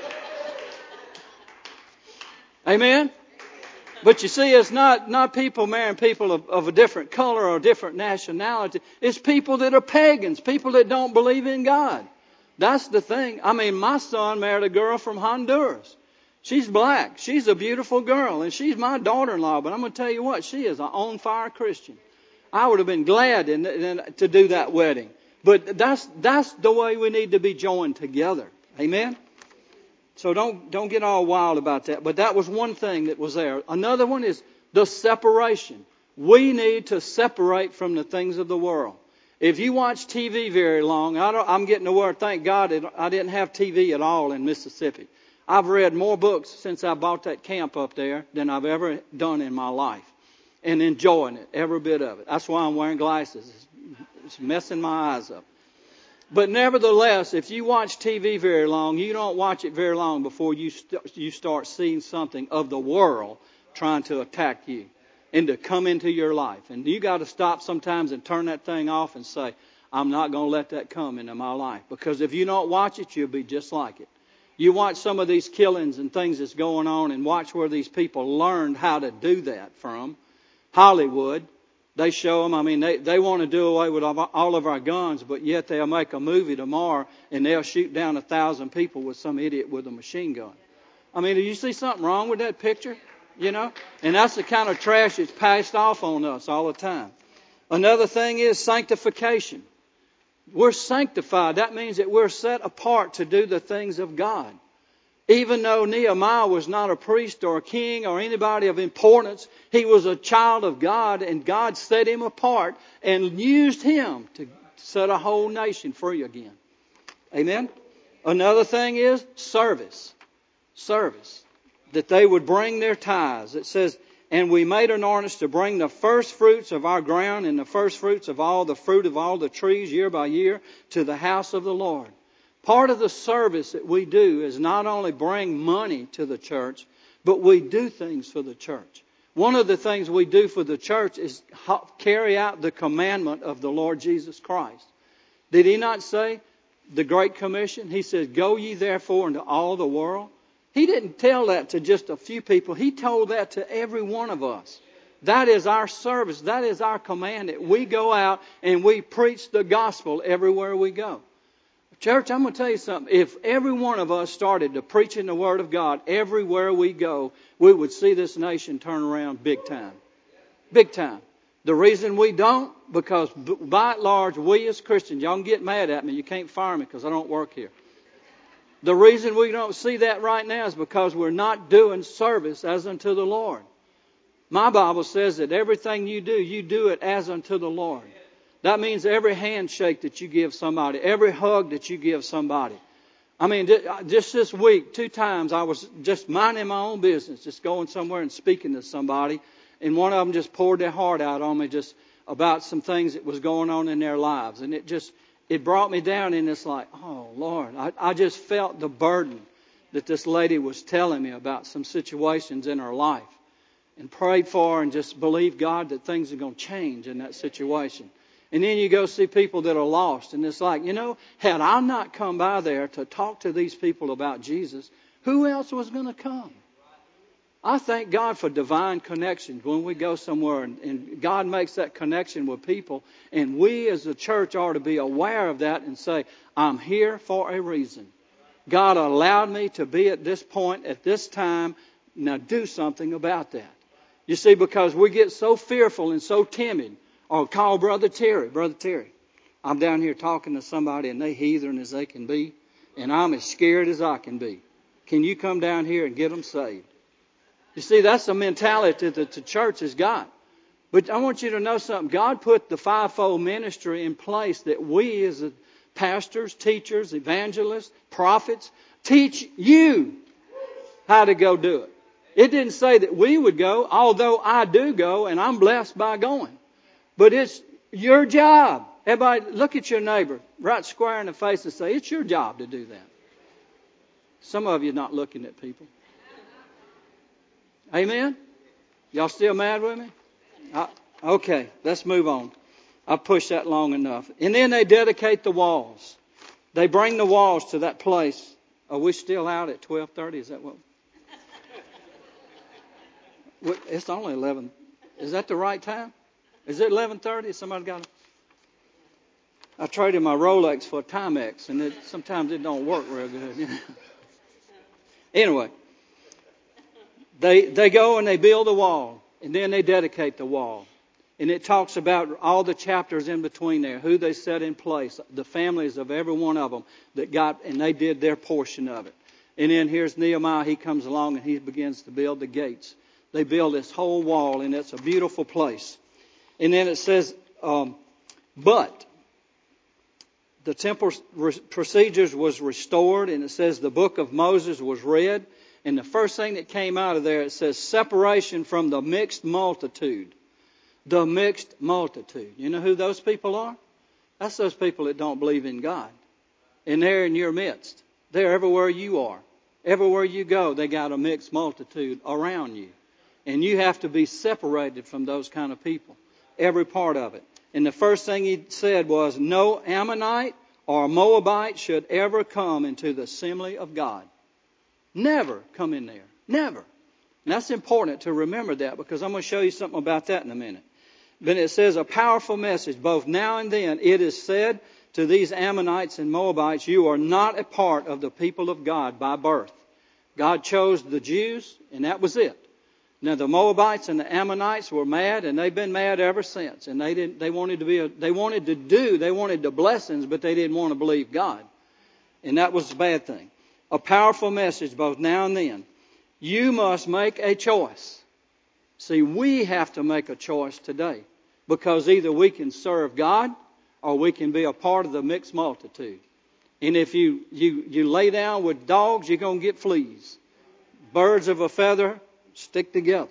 Amen? But you see, it's not people marrying people of a different color or a different nationality. It's people that are pagans, people that don't believe in God. That's the thing. I mean, my son married a girl from Honduras. She's black. She's a beautiful girl, and she's my daughter-in-law. But I'm going to tell you what, she is an on-fire Christian. I would have been glad to do that wedding. But that's the way we need to be joined together. Amen? So don't get all wild about that. But that was one thing that was there. Another one is the separation. We need to separate from the things of the world. If you watch TV very long, I'm getting to where, thank God, I didn't have TV at all in Mississippi. I've read more books since I bought that camp up there than I've ever done in my life. And enjoying it, every bit of it. That's why I'm wearing glasses. It's messing my eyes up. But nevertheless, if you watch TV very long, you don't watch it very long before you start seeing something of the world trying to attack you and to come into your life. And you got to stop sometimes and turn that thing off and say, I'm not going to let that come into my life. Because if you don't watch it, you'll be just like it. You watch some of these killings and things that's going on and watch where these people learned how to do that from. Hollywood. They show them. I mean, they want to do away with all of our guns, but yet they'll make a movie tomorrow and they'll shoot down 1,000 people with some idiot with a machine gun. I mean, do you see something wrong with that picture? You know? And that's the kind of trash that's passed off on us all the time. Another thing is sanctification. We're sanctified. That means that we're set apart to do the things of God. Even though Nehemiah was not a priest or a king or anybody of importance, he was a child of God, and God set him apart and used him to set a whole nation free again. Amen? Another thing is service. Service. That they would bring their tithes. It says, and we made an ordinance to bring the first fruits of our ground and the first fruits of all the fruit of all the trees year by year to the house of the Lord. Part of the service that we do is not only bring money to the church, but we do things for the church. One of the things we do for the church is carry out the commandment of the Lord Jesus Christ. Did He not say the Great Commission? He said, go ye therefore into all the world. He didn't tell that to just a few people. He told that to every one of us. That is our service. That is our command. That we go out and we preach the gospel everywhere we go. Church, I'm going to tell you something. If every one of us started to preaching the Word of God everywhere we go, we would see this nation turn around big time. Big time. The reason we don't, because by and large, we as Christians, y'all can get mad at me. You can't fire me because I don't work here. The reason we don't see that right now is because we're not doing service as unto the Lord. My Bible says that everything you do it as unto the Lord. That means every handshake that you give somebody, every hug that you give somebody. I mean, just this week, 2 times I was just minding my own business, just going somewhere and speaking to somebody. And one of them just poured their heart out on me just about some things that was going on in their lives. And it brought me down, and it's like, oh, Lord, I just felt the burden that this lady was telling me about some situations in her life. And prayed for her and just believed God that things are going to change in that situation. And then you go see people that are lost. And it's like, had I not come by there to talk to these people about Jesus, who else was going to come? I thank God for divine connections when we go somewhere and God makes that connection with people. And we as a church are to be aware of that and say, I'm here for a reason. God allowed me to be at this point at this time. Now do something about that. You see, because we get so fearful and so timid. Or call Brother Terry. Brother Terry, I'm down here talking to somebody and they heathen as they can be. And I'm as scared as I can be. Can you come down here and get them saved? You see, that's the mentality that the church has got. But I want you to know something. God put the fivefold ministry in place that we as pastors, teachers, evangelists, prophets, teach you how to go do it. It didn't say that we would go, although I do go and I'm blessed by going. But it's your job. Everybody, look at your neighbor right square in the face and say, it's your job to do that. Some of you are not looking at people. Amen? Y'all still mad with me? Okay, let's move on. I've pushed that long enough. And then they dedicate the walls. They bring the walls to that place. Are we still out at 12:30? Is that what? It's only 11. Is that the right time? Is it 11:30? Somebody got it? I traded my Rolex for a Timex, and sometimes it don't work real good. Anyway, they go and they build a wall, and then they dedicate the wall. And it talks about all the chapters in between there, who they set in place, the families of every one of them that got, and they did their portion of it. And then here's Nehemiah. He comes along and he begins to build the gates. They build this whole wall, and it's a beautiful place. And then it says, but the temple procedures was restored, and it says the book of Moses was read. And the first thing that came out of there, it says separation from the mixed multitude. The mixed multitude. You know who those people are? That's those people that don't believe in God. And they're in your midst. They're everywhere you are. Everywhere you go, they got a mixed multitude around you. And you have to be separated from those kind of people. Every part of it. And the first thing he said was, no Ammonite or Moabite should ever come into the assembly of God. Never come in there. Never. And that's important to remember that, because I'm going to show you something about that in a minute. Then it says a powerful message, both now and then. It is said to these Ammonites and Moabites, you are not a part of the people of God by birth. God chose the Jews, and that was it. Now the Moabites and the Ammonites were mad, and they've been mad ever since. And they wanted the blessings, but they didn't want to believe God. And that was a bad thing. A powerful message both now and then. You must make a choice. See, we have to make a choice today, because either we can serve God or we can be a part of the mixed multitude. And if you lay down with dogs, you're going to get fleas. Birds of a feather stick together.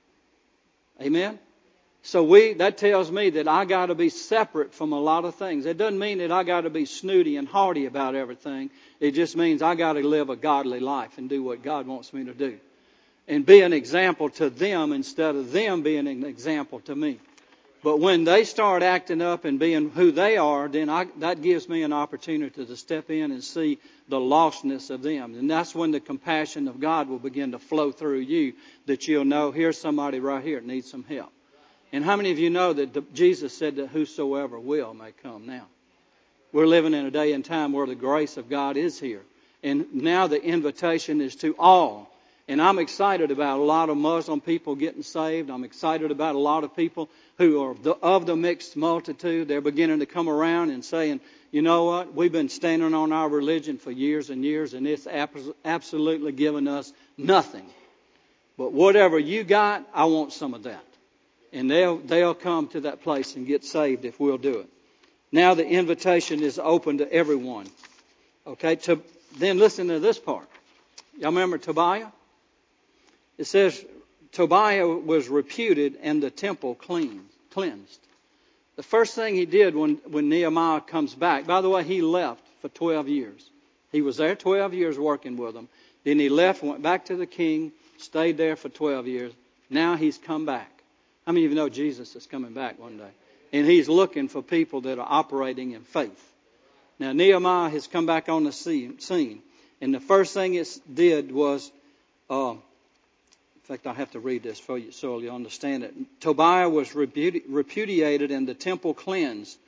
Amen? So that tells me that I got to be separate from a lot of things. It doesn't mean that I got to be snooty and hardy about everything. It just means I got to live a godly life and do what God wants me to do. And be an example to them instead of them being an example to me. But when they start acting up and being who they are, then that gives me an opportunity to step in and see the lostness of them. And that's when the compassion of God will begin to flow through you, that you'll know, here's somebody right here that needs some help. And how many of you know that Jesus said that whosoever will may come now? We're living in a day and time where the grace of God is here. And now the invitation is to all. And I'm excited about a lot of Muslim people getting saved. I'm excited about a lot of people who are of the mixed multitude. They're beginning to come around and saying, you know what, we've been standing on our religion for years and years, and it's absolutely given us nothing. But whatever you got, I want some of that. And they'll come to that place and get saved if we'll do it. Now the invitation is open to everyone. Okay, then listen to this part. Y'all remember Tobiah? It says, Tobiah was reputed and the temple cleansed. The first thing he did when Nehemiah comes back, by the way, he left for 12 years. He was there 12 years working with them. Then he left, went back to the king, stayed there for 12 years. Now he's come back. How many of you know Jesus is coming back one day? And he's looking for people that are operating in faith. Now Nehemiah has come back on the scene. And the first thing it did was... in fact, I have to read this for you so you'll understand it. Tobiah was repudiated and the temple cleansed.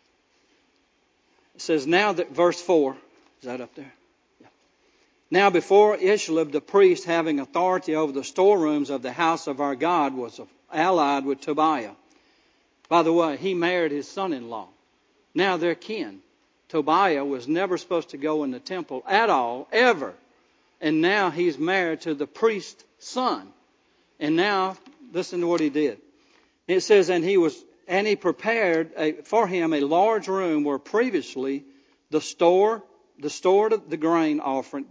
It says now that verse 4, is that up there? Yeah. Now before Ishlab, the priest having authority over the storerooms of the house of our God, was allied with Tobiah. By the way, he married his son-in-law. Now they're kin. Tobiah was never supposed to go in the temple at all, ever. And now he's married to the priest's son. And now, listen to what he did. It says, and he prepared for him a large room where previously they stored the grain offering,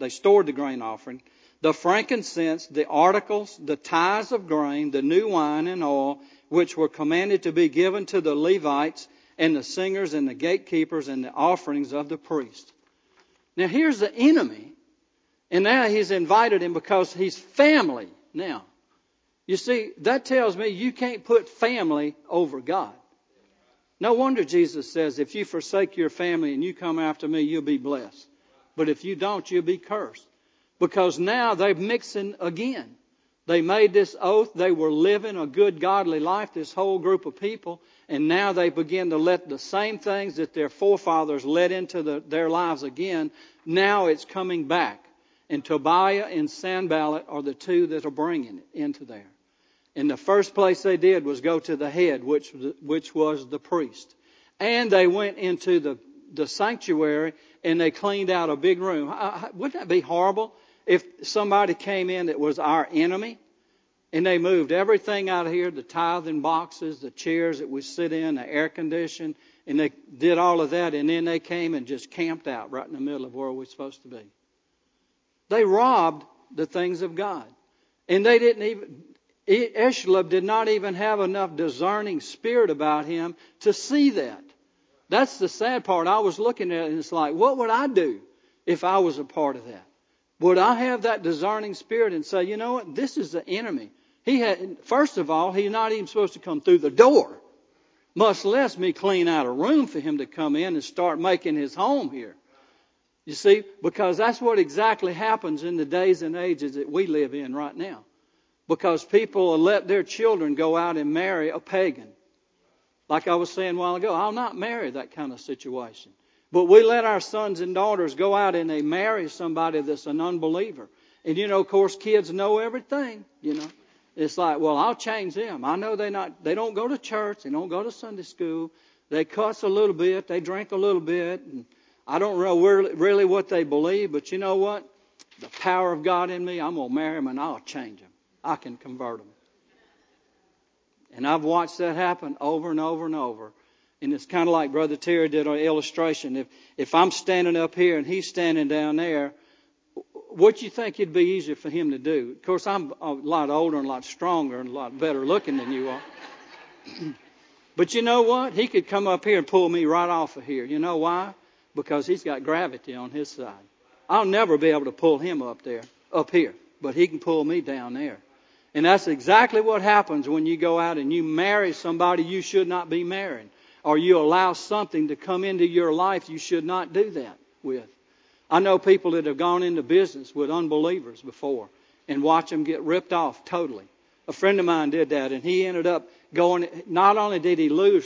the frankincense, the articles, the tithes of grain, the new wine and oil, which were commanded to be given to the Levites and the singers and the gatekeepers and the offerings of the priest. Now here's the enemy. And now he's invited him because he's family now. You see, that tells me you can't put family over God. No wonder Jesus says, if you forsake your family and you come after me, you'll be blessed. But if you don't, you'll be cursed. Because now they're mixing again. They made this oath. They were living a good, godly life, this whole group of people. And now they begin to let the same things that their forefathers led into their lives again. Now it's coming back. And Tobiah and Sanballat are the two that are bringing it into there. And the first place they did was go to the head, which was the priest. And they went into the sanctuary and they cleaned out a big room. Wouldn't that be horrible if somebody came in that was our enemy and they moved everything out of here, the tithing boxes, the chairs that we sit in, the air conditioning, and they did all of that, and then they came and just camped out right in the middle of where we're supposed to be. They robbed the things of God. And they didn't even... Ishlab did not even have enough discerning spirit about him to see that. That's the sad part. I was looking at it and it's like, what would I do if I was a part of that? Would I have that discerning spirit and say, you know what, this is the enemy. First of all, he's not even supposed to come through the door, much less me clean out a room for him to come in and start making his home here. You see, because that's what exactly happens in the days and ages that we live in right now. Because people will let their children go out and marry a pagan. Like I was saying a while ago, I'll not marry that kind of situation. But we let our sons and daughters go out and they marry somebody that's an unbeliever. And of course, kids know everything, It's like, well, I'll change them. I know they don't go to church. They don't go to Sunday school. They cuss a little bit. They drink a little bit. And I don't know really what they believe, but you know what? The power of God in me, I'm going to marry them and I'll change them. I can convert them. And I've watched that happen over and over and over. And it's kind of like Brother Terry did an illustration. If I'm standing up here and he's standing down there, what do you think it'd be easier for him to do? Of course, I'm a lot older and a lot stronger and a lot better looking than you are. But you know what? He could come up here and pull me right off of here. You know why? Because he's got gravity on his side. I'll never be able to pull him up here. But he can pull me down there. And that's exactly what happens when you go out and you marry somebody you should not be marrying. Or you allow something to come into your life you should not do that with. I know people that have gone into business with unbelievers before and watch them get ripped off totally. A friend of mine did that, and he ended up going, not only did he lose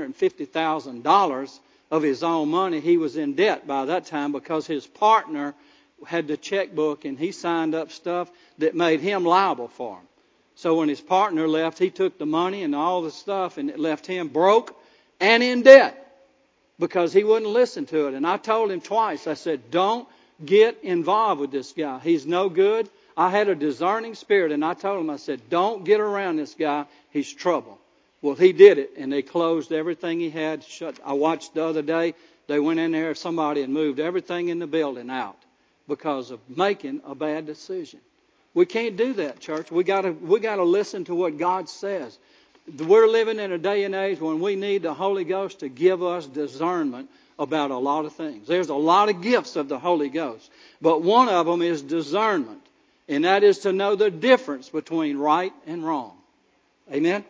$350,000 of his own money, he was in debt by that time because his partner had the checkbook and he signed up stuff that made him liable for him. So when his partner left, he took the money and all the stuff and it left him broke and in debt because he wouldn't listen to it. And I told him twice, I said, don't get involved with this guy. He's no good. I had a discerning spirit and I told him, I said, don't get around this guy. He's trouble. Well, he did it and they closed everything he had. I watched the other day, they went in there, somebody had moved everything in the building out because of making a bad decision. We can't do that, church. We got to listen to what God says. We're living in a day and age when we need the Holy Ghost to give us discernment about a lot of things. There's a lot of gifts of the Holy Ghost, but one of them is discernment, and that is to know the difference between right and wrong. Amen?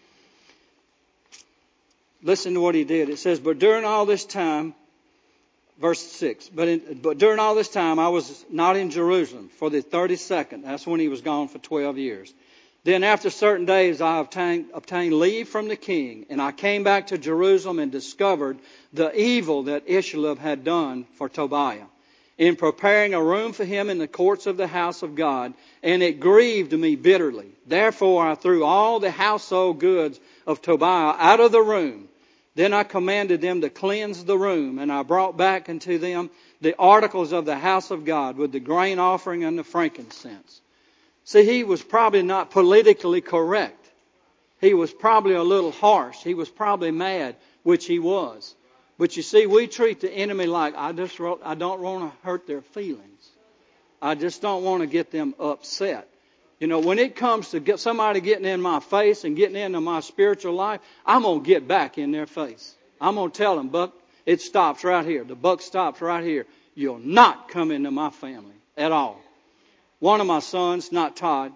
Listen to what he did. It says, but during all this time, verse 6, but during all this time I was not in Jerusalem for the 32nd. That's when he was gone for 12 years. Then after certain days I obtained leave from the king, and I came back to Jerusalem and discovered the evil that Ishmael had done for Tobiah, in preparing a room for him in the courts of the house of God, and it grieved me bitterly. Therefore I threw all the household goods of Tobiah out of the room. Then I commanded them to cleanse the room, and I brought back unto them the articles of the house of God with the grain offering and the frankincense. See, he was probably not politically correct. He was probably a little harsh. He was probably mad, which he was. But you see, we treat the enemy like, I don't want to hurt their feelings. I just don't want to get them upset. When it comes to somebody getting in my face and getting into my spiritual life, I'm going to get back in their face. I'm going to tell them, Buck, it stops right here. The buck stops right here. You'll not come into my family at all. One of my sons, not Todd,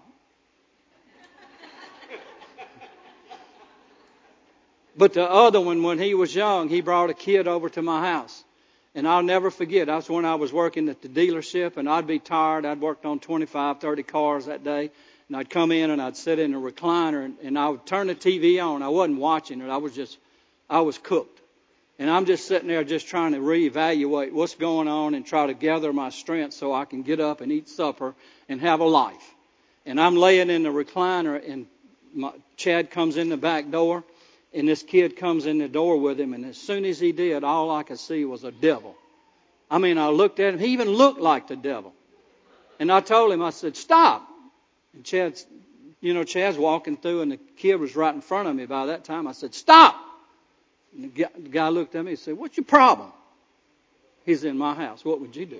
but the other one, when he was young, he brought a kid over to my house. And I'll never forget, that's when I was working at the dealership, and I'd be tired. I'd worked on 25, 30 cars that day. And I'd come in and I'd sit in a recliner and I would turn the TV on. I wasn't watching it. I was cooked. And I'm just sitting there just trying to reevaluate what's going on and try to gather my strength so I can get up and eat supper and have a life. And I'm laying in the recliner and Chad comes in the back door and this kid comes in the door with him. And as soon as he did, all I could see was a devil. I mean, I looked at him. He even looked like the devil. And I told him, I said, stop. And Chad's walking through and the kid was right in front of me by that time. I said, stop. And the guy looked at me and said, what's your problem? He's in my house. What would you do?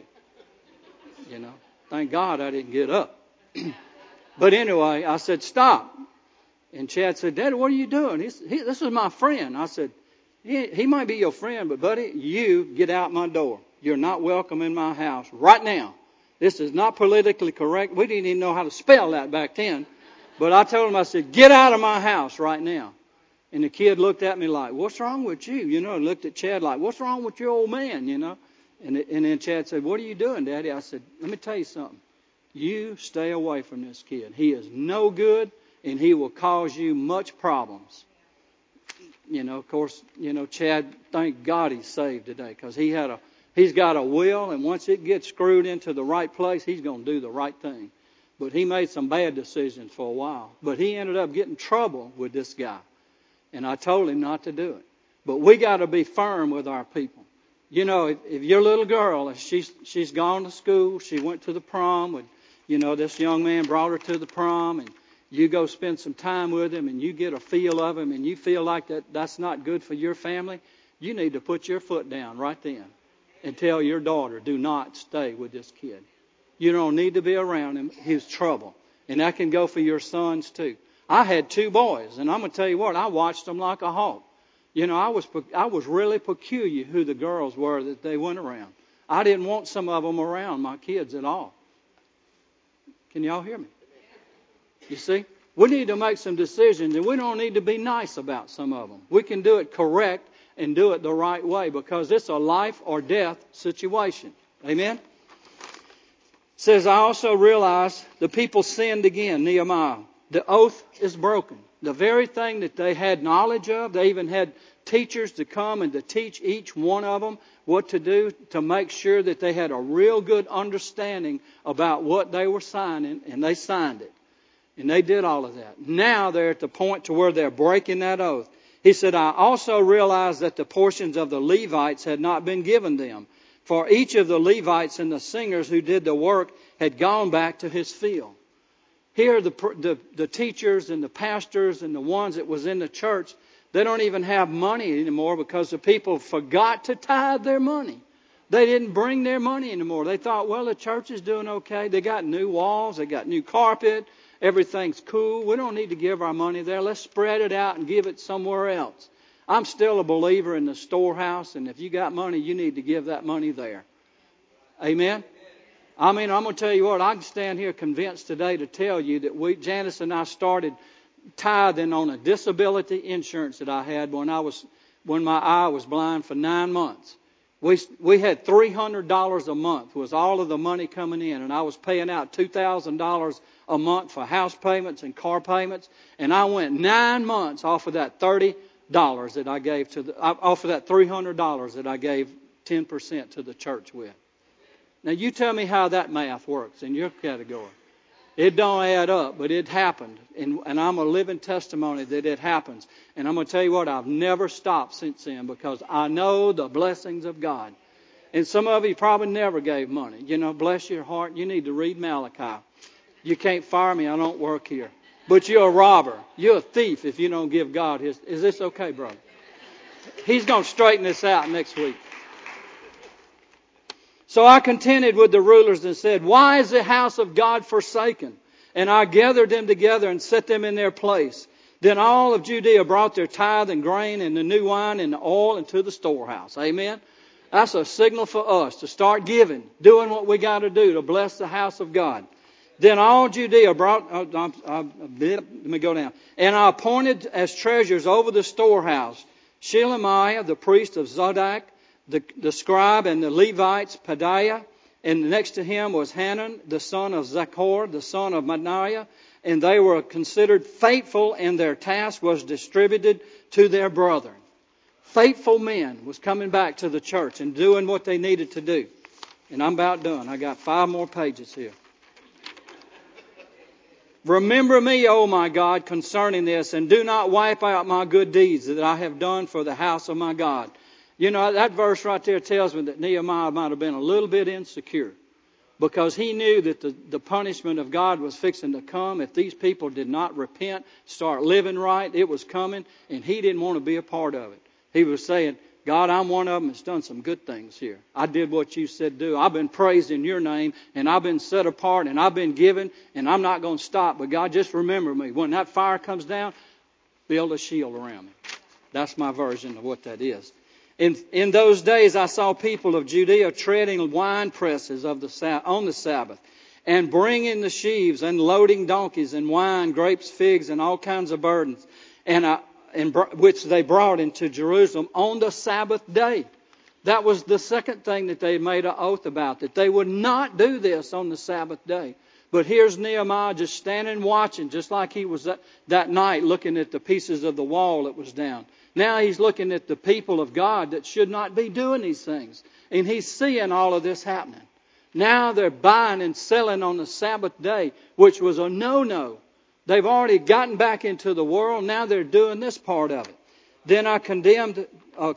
Thank God I didn't get up. But anyway, I said, stop. And Chad said, Daddy, what are you doing? This is my friend. I said, he might be your friend, but buddy, you get out my door. You're not welcome in my house right now. This is not politically correct. We didn't even know how to spell that back then. But I told him, I said, get out of my house right now. And the kid looked at me like, what's wrong with you? Looked at Chad like, what's wrong with your old man? And then Chad said, what are you doing, Daddy? I said, let me tell you something. You stay away from this kid. He is no good and he will cause you much problems. Of course, Chad, thank God he's saved today, because he's got a will, and once it gets screwed into the right place, he's going to do the right thing. But he made some bad decisions for a while. But he ended up getting in trouble with this guy. And I told him not to do it. But we got to be firm with our people. If your little girl, she's gone to school, she went to the prom with, this young man brought her to the prom, and you go spend some time with him, and you get a feel of him, and you feel like that's not good for your family, you need to put your foot down right then and tell your daughter, do not stay with this kid. You don't need to be around him. He's trouble. And that can go for your sons too. I had 2 boys, and I'm going to tell you what, I watched them like a hawk. I was really peculiar who the girls were that they went around. I didn't want some of them around my kids at all. Can y'all hear me? You see? We need to make some decisions, and we don't need to be nice about some of them. We can do it correct and do it the right way, because it's a life or death situation. Amen? It says, I also realized the people sinned again, Nehemiah. The oath is broken. The very thing that they had knowledge of, they even had teachers to come and to teach each one of them what to do to make sure that they had a real good understanding about what they were signing, and they signed it. And they did all of that. Now they're at the point to where they're breaking that oath. He said, I also realized that the portions of the Levites had not been given them. For each of the Levites and the singers who did the work had gone back to his field. Here the teachers and the pastors and the ones that was in the church, they don't even have money anymore because the people forgot to tithe their money. They didn't bring their money anymore. They thought, well, the church is doing okay. They got new walls. They got new carpet. Everything's cool. We don't need to give our money there. Let's spread it out and give it somewhere else. I'm still a believer in the storehouse, and if you got money, you need to give that money there. Amen? I'm going to tell you what, I can stand here convinced today to tell you that Janice and I started tithing on a disability insurance that I had when my eye was blind for 9 months. We had $300 a month was all of the money coming in, and I was paying out $2,000 a month for house payments and car payments, and I went 9 months off of that $30 that I gave off of that $300 that I gave 10% to the church with. Now you tell me how that math works in your category. It don't add up, but it happened. And I'm a living testimony that it happens. And I'm going to tell you what, I've never stopped since then, because I know the blessings of God. And some of you probably never gave money. Bless your heart. You need to read Malachi. You can't fire me. I don't work here. But you're a robber. You're a thief if you don't give God his. Is this okay, brother? He's going to straighten this out next week. So I contended with the rulers and said, why is the house of God forsaken? And I gathered them together and set them in their place. Then all of Judea brought their tithe and grain and the new wine and the oil into the storehouse. Amen? That's a signal for us to start giving, doing what we got to do to bless the house of God. Then all Judea brought, let me go down. And I appointed as treasurers over the storehouse Shelemiah, the priest of Zadok, the scribe and the Levites, Pedaiah, and next to him was Hanan, the son of Zachor, the son of Manasseh, and they were considered faithful, and their task was distributed to their brethren. Faithful men was coming back to the church and doing what they needed to do. And I'm about done. I got 5 more pages here. Remember me, O my God, concerning this, and do not wipe out my good deeds that I have done for the house of my God. That verse right there tells me that Nehemiah might have been a little bit insecure, because he knew that the punishment of God was fixing to come. If these people did not repent, start living right, it was coming, and he didn't want to be a part of it. He was saying, God, I'm one of them that's done some good things here. I did what you said do. I've been praised in your name, and I've been set apart, and I've been given, and I'm not going to stop. But God, just remember me. When that fire comes down, build a shield around me. That's my version of what that is. In those days, I saw people of Judea treading wine presses on the Sabbath, and bringing the sheaves and loading donkeys and wine, grapes, figs, and all kinds of burdens, which they brought into Jerusalem on the Sabbath day. That was the second thing that they made an oath about, that they would not do this on the Sabbath day. But here's Nehemiah just standing watching, just like he was that night looking at the pieces of the wall that was down. Now he's looking at the people of God that should not be doing these things. And he's seeing all of this happening. Now they're buying and selling on the Sabbath day, which was a no-no. They've already gotten back into the world. Now they're doing this part of it. Then I contended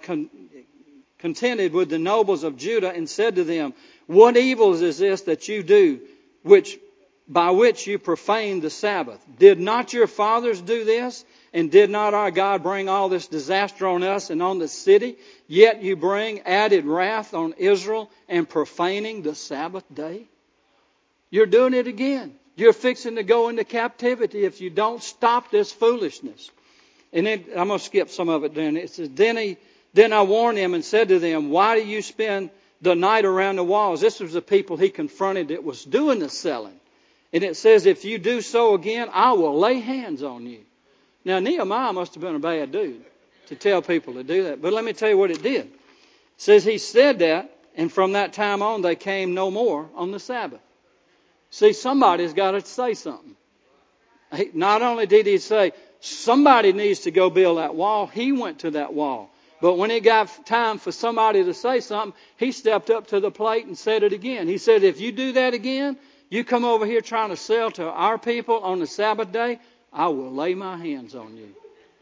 with the nobles of Judah and said to them, what evils is this that you do, by which you profane the Sabbath? Did not your fathers do this? And did not our God bring all this disaster on us and on the city? Yet you bring added wrath on Israel and profaning the Sabbath day? You're doing it again. You're fixing to go into captivity if you don't stop this foolishness. And then, I'm going to skip some of it then. It says, Then I warned them and said to them, why do you spend the night around the walls? This was the people he confronted that was doing the selling. And it says, if you do so again, I will lay hands on you. Now, Nehemiah must have been a bad dude to tell people to do that. But let me tell you what it did. It says he said that, and from that time on, they came no more on the Sabbath. See, somebody's got to say something. Not only did he say, somebody needs to go build that wall, he went to that wall. But when it got time for somebody to say something, he stepped up to the plate and said it again. He said, if you do that again, you come over here trying to sell to our people on the Sabbath day, I will lay my hands on you.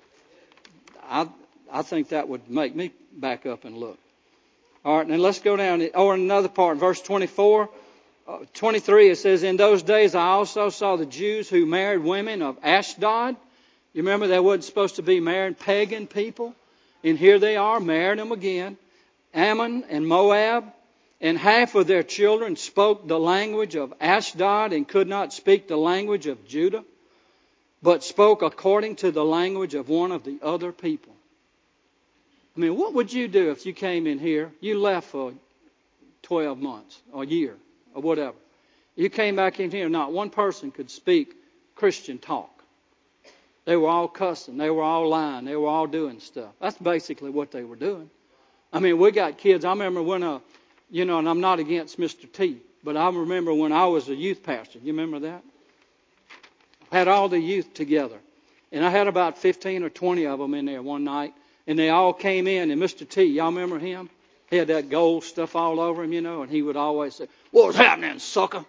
I think that would make me back up and look. All right, now let's go down. Another part, verse 23, it says, in those days I also saw the Jews who married women of Ashdod. You remember they wasn't supposed to be married pagan people? And here they are, marrying them again. Ammon and Moab. And half of their children spoke the language of Ashdod and could not speak the language of Judah, but spoke according to the language of one of the other people. I mean, what would you do if you came in here, you left for 12 months or a year or whatever. You came back in here, not one person could speak Christian talk. They were all cussing. They were all lying. They were all doing stuff. That's basically what they were doing. I mean, we got kids. I remember when, and I'm not against Mr. T, but I remember when I was a youth pastor. You remember that? Had all the youth together. And I had about 15 or 20 of them in there one night. And they all came in. And Mr. T, y'all remember him? He had that gold stuff all over him, and he would always say, "What's happening, sucker?"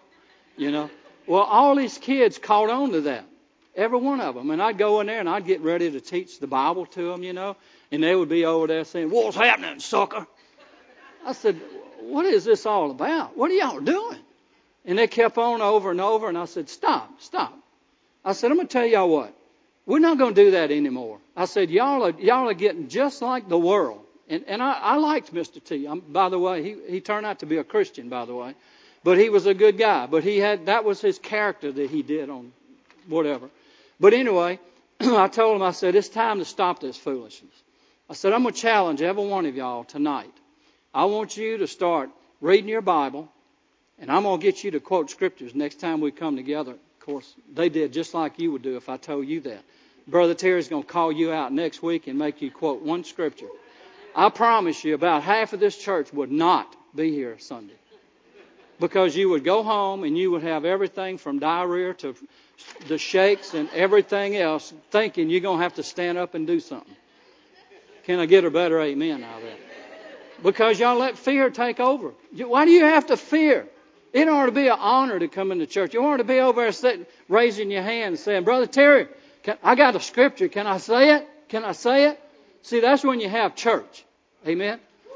Well, all these kids caught on to that. Every one of them. And I'd go in there and I'd get ready to teach the Bible to them, and they would be over there saying, "What's happening, sucker?" I said, "What is this all about? What are y'all doing?" And they kept on over and over, and I said, Stop. I said, "I'm going to tell y'all what. We're not going to do that anymore." I said, y'all are getting just like the world. And I liked Mr. T. By the way, he turned out to be a Christian, by the way. But he was a good guy. But that was his character that he did on whatever. But anyway, I told him, I said, it's time to stop this foolishness. I said, I'm going to challenge every one of y'all tonight. I want you to start reading your Bible, and I'm going to get you to quote scriptures next time we come together. Of course, they did just like you would do if I told you that. Brother Terry's going to call you out next week and make you quote one scripture. I promise you about half of this church would not be here Sunday. Because you would go home and you would have everything from diarrhea to the shakes and everything else, thinking you're going to have to stand up and do something. Can I get a better amen out of that? Because y'all let fear take over. Why do you have to fear? It ought to be an honor to come into church. You ought to be over there sitting, raising your hand and saying, "Brother Terry, I got a scripture. Can I say it? Can I say it?" See, that's when you have church. Amen?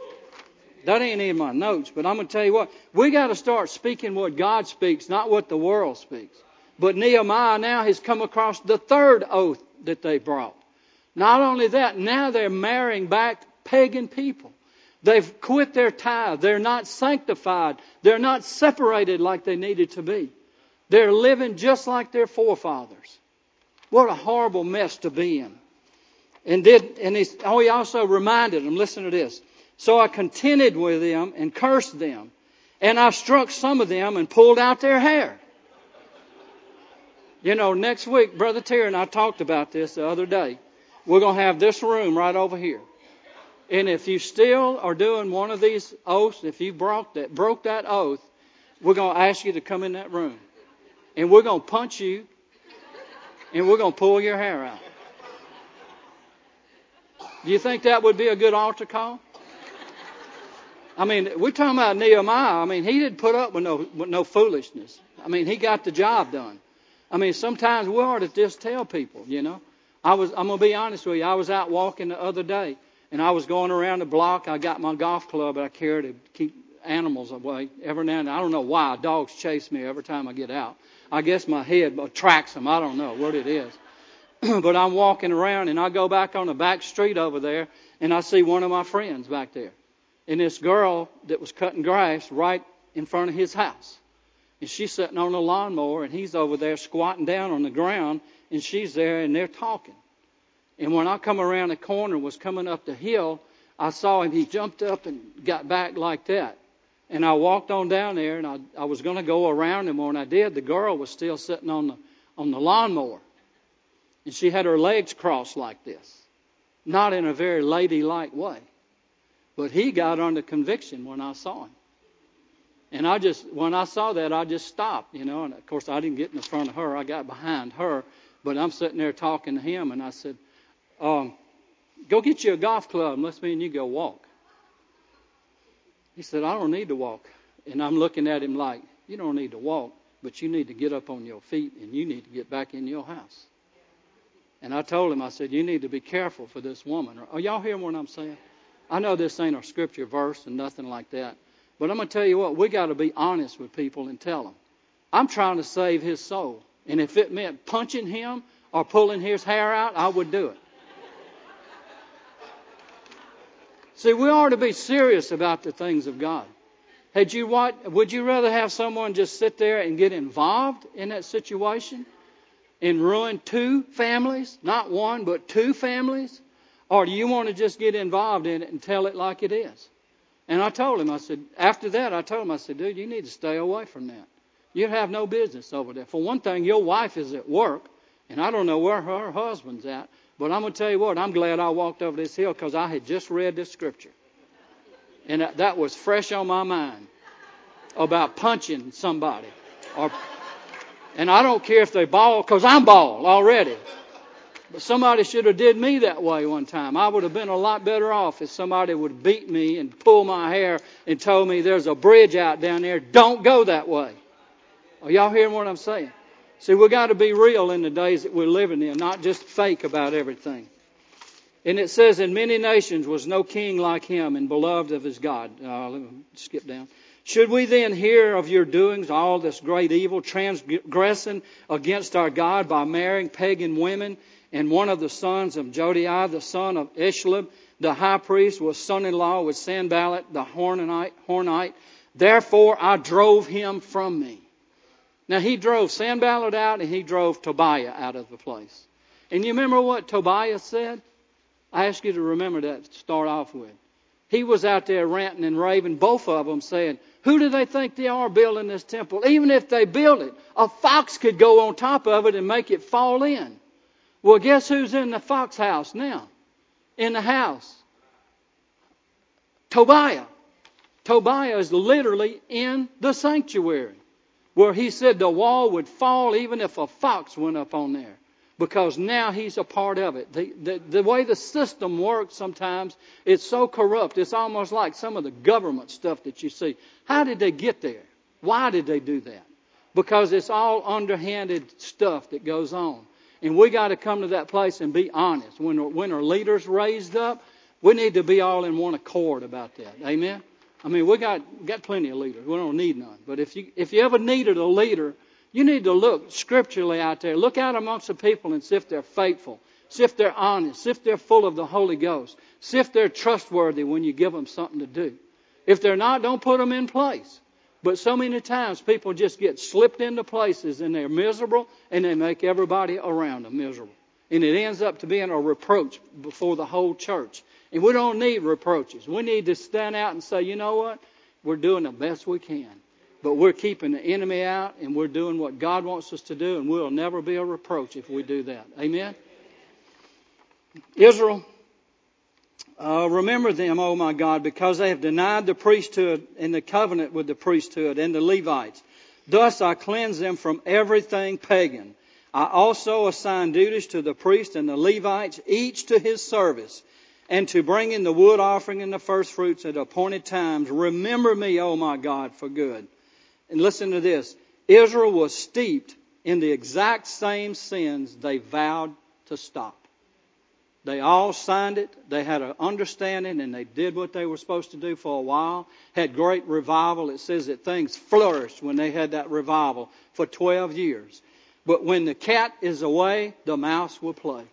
That ain't in my notes, but I'm going to tell you what. We got to start speaking what God speaks, not what the world speaks. But Nehemiah now has come across the third oath that they brought. Not only that, now they're marrying back pagan people. They've quit their tithe. They're not sanctified. They're not separated like they needed to be. They're living just like their forefathers. What a horrible mess to be in. And he also reminded them, listen to this. So I contended with them and cursed them. And I struck some of them and pulled out their hair. Next week, Brother Terry and I talked about this the other day. We're going to have this room right over here. And if you still are doing one of these oaths, if you broke that oath, we're going to ask you to come in that room. And we're going to punch you. And we're going to pull your hair out. Do you think that would be a good altar call? I mean, we're talking about Nehemiah. I mean, he didn't put up with no foolishness. I mean, he got the job done. I mean, sometimes we ought to just tell people, you know. I'm going to be honest with you. I was out walking the other day, and I was going around the block. I got my golf club that I carry to keep animals away. Every now and then, I don't know why, dogs chase me every time I get out. I guess my head attracts them. I don't know what it is. But I'm walking around, and I go back on the back street over there, and I see one of my friends back there. And this girl that was cutting grass right in front of his house. And she's sitting on the lawnmower, and he's over there squatting down on the ground, and she's there, and they're talking. And when I come around the corner, was coming up the hill, I saw him. He jumped up and got back like that. And I walked on down there, and I was going to go around him. When I did, the girl was still sitting on the lawnmower. And she had her legs crossed like this. Not in a very ladylike way. But he got under conviction when I saw him. And when I saw that, I just stopped, you know. And of course, I didn't get in front of her. I got behind her. But I'm sitting there talking to him, and I said, go get you a golf club and let's me and you go walk. He said, I don't need to walk. And I'm looking at him like, you don't need to walk, but you need to get up on your feet and you need to get back in your house. And I told him, I said, you need to be careful for this woman. Are y'all hearing what I'm saying? I know this ain't a scripture verse and nothing like that. But I'm going to tell you what, we got to be honest with people and tell them. I'm trying to save his soul. And if it meant punching him or pulling his hair out, I would do it. See, we ought to be serious about the things of God. Would you rather have someone just sit there and get involved in that situation and ruin two families? Not one, but two families? Or do you want to just get involved in it and tell it like it is? And I told him, I said, after that, I told him, I said, dude, you need to stay away from that. You have no business over there. For one thing, your wife is at work, and I don't know where her husband's at. But I'm going to tell you what, I'm glad I walked over this hill because I had just read this scripture. And that was fresh on my mind about punching somebody. And I don't care if they bald, because I'm bald already. But somebody should have did me that way one time. I would have been a lot better off if somebody would beat me and pull my hair and told me there's a bridge out down there. Don't go that way. Are y'all hearing what I'm saying? See, we got to be real in the days that we're living in, not just fake about everything. And it says, in many nations was no king like him and beloved of his God. Let me skip down. Should we then hear of your doings, all this great evil, transgressing against our God by marrying pagan women? And one of the sons of Jodiah, the son of Ishlib, the high priest, was son-in-law with Sanballat, the Hornite. Therefore I drove him from me. Now, he drove Sanballat out and he drove Tobiah out of the place. And you remember what Tobiah said? I ask you to remember that to start off with. He was out there ranting and raving, both of them saying, who do they think they are building this temple? Even if they build it, a fox could go on top of it and make it fall in. Well, guess who's in the fox house now? In the house? Tobiah. Tobiah is literally in the sanctuary, where he said the wall would fall even if a fox went up on there. Because now he's a part of it. The way the system works sometimes, it's so corrupt. It's almost like some of the government stuff that you see. How did they get there? Why did they do that? Because it's all underhanded stuff that goes on. And we got to come to that place and be honest. When our leaders raised up, we need to be all in one accord about that. Amen? I mean, we got plenty of leaders. We don't need none. But if you ever needed a leader, you need to look scripturally out there. Look out amongst the people and see if they're faithful. See if they're honest. See if they're full of the Holy Ghost. See if they're trustworthy when you give them something to do. If they're not, don't put them in place. But so many times people just get slipped into places and they're miserable and they make everybody around them miserable. And it ends up to being a reproach before the whole church. And we don't need reproaches. We need to stand out and say, you know what? We're doing the best we can. But we're keeping the enemy out and we're doing what God wants us to do, and we'll never be a reproach if we do that. Amen? Israel, Remember them, O my God, because they have denied the priesthood and the covenant with the priesthood and the Levites. Thus I cleanse them from everything pagan. I also assign duties to the priest and the Levites, each to his service, and to bring in the wood offering and the first fruits at appointed times. Remember me, O my God, for good. And listen to this. Israel was steeped in the exact same sins they vowed to stop. They all signed it. They had an understanding, and they did what they were supposed to do for a while. Had great revival. It says that things flourished when they had that revival for 12 years. But when the cat is away, the mouse will play.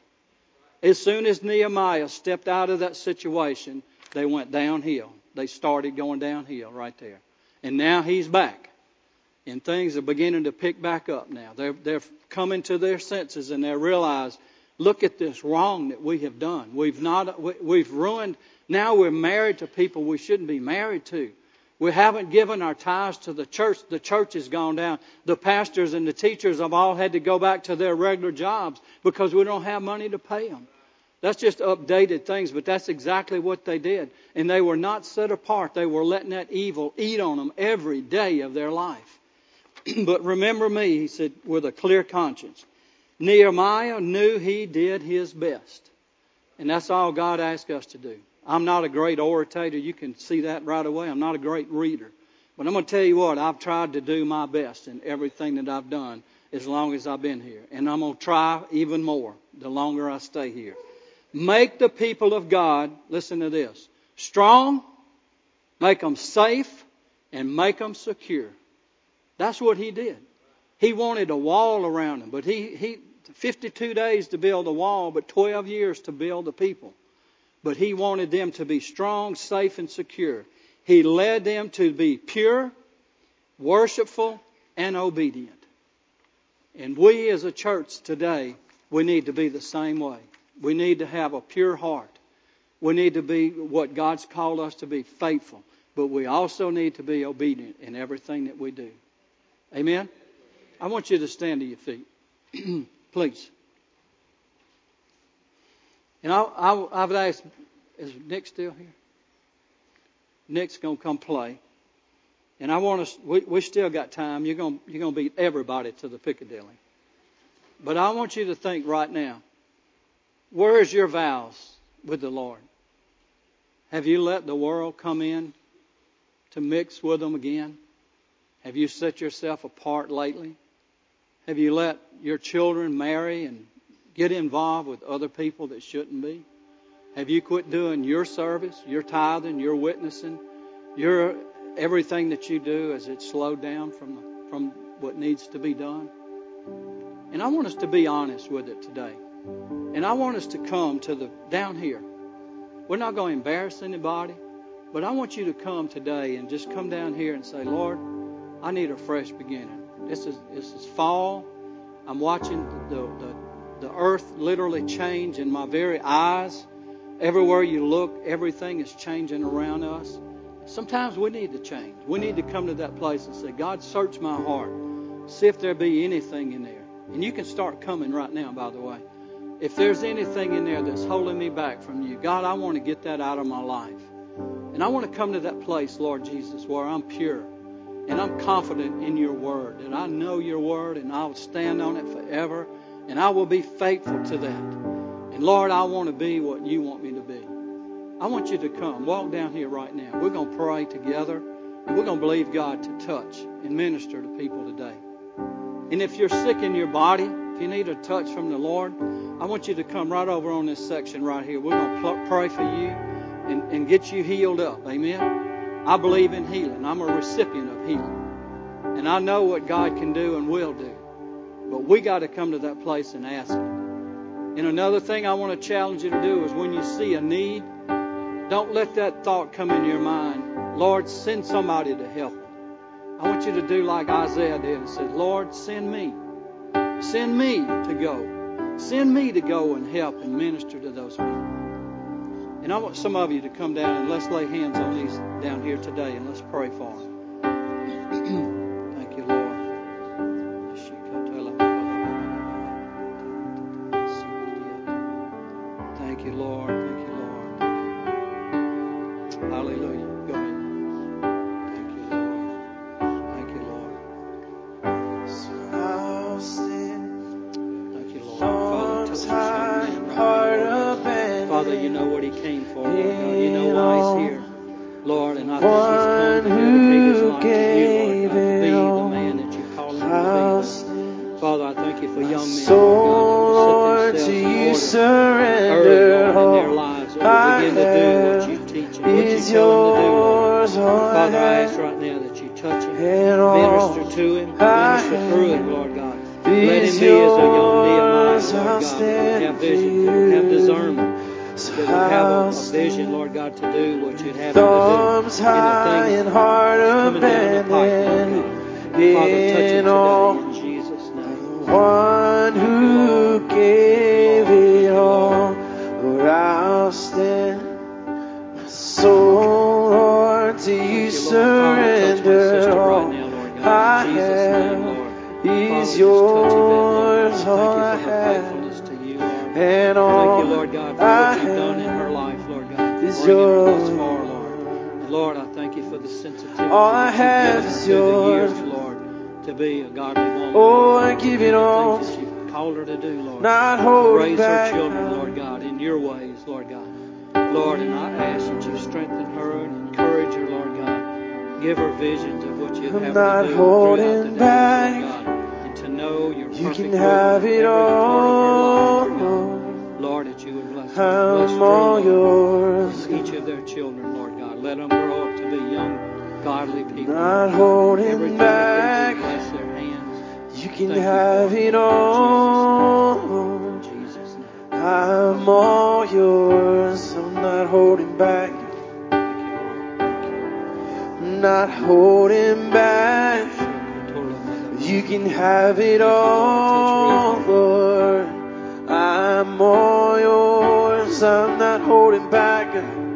As soon as Nehemiah stepped out of that situation, they went downhill. They started going downhill right there. And now he's back. And things are beginning to pick back up now. They're coming to their senses, and they realize, look at this wrong that we have done. We've ruined. Now we're married to people we shouldn't be married to. We haven't given our tithes to the church. The church has gone down. The pastors and the teachers have all had to go back to their regular jobs because we don't have money to pay them. That's just updated things, but that's exactly what they did. And they were not set apart. They were letting that evil eat on them every day of their life. But remember me, he said, with a clear conscience. Nehemiah knew he did his best. And that's all God asked us to do. I'm not a great orator. You can see that right away. I'm not a great reader. But I'm going to tell you what, I've tried to do my best in everything that I've done as long as I've been here. And I'm going to try even more the longer I stay here. Make the people of God, listen to this, strong, make them safe, and make them secure. That's what he did. He wanted a wall around them, but he 52 days to build a wall, but 12 years to build the people. But he wanted them to be strong, safe, and secure. He led them to be pure, worshipful, and obedient. And we as a church today, we need to be the same way. We need to have a pure heart. We need to be what God's called us to be, faithful. But we also need to be obedient in everything that we do. Amen? I want you to stand to your feet. Please. And I would ask, is Nick still here? Nick's going to come play. And I want us, we still got time. You're going to beat everybody to the Piccadilly. But I want you to think right now, where is your vows with the Lord? Have you let the world come in to mix with them again? Have you set yourself apart lately? Have you let your children marry and get involved with other people that shouldn't be? Have you quit doing your service, your tithing, your witnessing, your everything that you do? Has it slowed down from what needs to be done? And I want us to be honest with it today. And I want us to come to down here. We're not going to embarrass anybody, but I want you to come today and just come down here and say, Lord, I need a fresh beginning. This is fall. I'm watching the earth literally change in my very eyes. Everywhere you look, everything is changing around us. Sometimes we need to change. We need to come to that place and say, God, search my heart. See if there be anything in there. And you can start coming right now, by the way. If there's anything in there that's holding me back from you, God, I want to get that out of my life. And I want to come to that place, Lord Jesus, where I'm pure. And I'm confident in your word. And I know your word, and I'll stand on it forever. And I will be faithful to that. And Lord, I want to be what you want me to be. I want you to come. Walk down here right now. We're going to pray together. And we're going to believe God to touch and minister to people today. And if you're sick in your body, if you need a touch from the Lord, I want you to come right over on this section right here. We're going to pray for you and get you healed up. Amen? I believe in healing. I'm a recipient of healing. And I know what God can do and will do. But we got to come to that place and ask Him. And another thing I want to challenge you to do is when you see a need, don't let that thought come in your mind, Lord, send somebody to help them. I want you to do like Isaiah did and say, Lord, send me. Send me to go. Send me to go and help and minister to those people. And I want some of you to come down and let's lay hands on these down here today and let's pray for them. Thank you, Lord. Thank you, Lord. Thank you, Lord. You know what he came for, Lord God. You know why he's here, Lord. And I think he's come to dedicate his life to you, Lord God, to be the man that you call him to be, Lord. Father, I thank you for young men, Lord God, that will set themselves in order early, Lord, in their lives, that will begin to do what you teach and what you tell them to do, Lord. Father, I ask right now that you touch him, minister to him, minister through him, Lord God. Let him be as a young Nehemiah, Lord God, that would have vision, that would have discernment, that would have a vision, Lord God, to do what you'd have him to do in the things coming down the pipe, Lord God. Father, touch him today in Jesus' name. One who gave it all, Lord, I'll stand my soul, Lord, to you surrender all I have is yours, all I have, and all thank you, Lord God, for what you've done in her life, Lord God, is yours. Thus far, Lord. And Lord, I thank you for the sensitivity all I that have you've is given her through the yours. years, Lord, to be a godly woman. Oh, I give it all. The things that you've called her to do, Lord. Not to holding raise back her children, Lord God, in your ways, Lord God. Lord, and I ask that you strengthen her and encourage her, Lord God. Give her visions of what you'd have her to do throughout the day, Lord God. And to know your perfect will in every part of her life, Lord God. Lord, that you would bless her. Bless Drew, each of their children, Lord God. Let them grow up to be young, godly people. Not holding back. Bless their hands. You can have it all. In Jesus' name. I'm all yours. I'm not holding back. Not holding back. You can have it all, Lord. I'm all yours. I'm not holding back.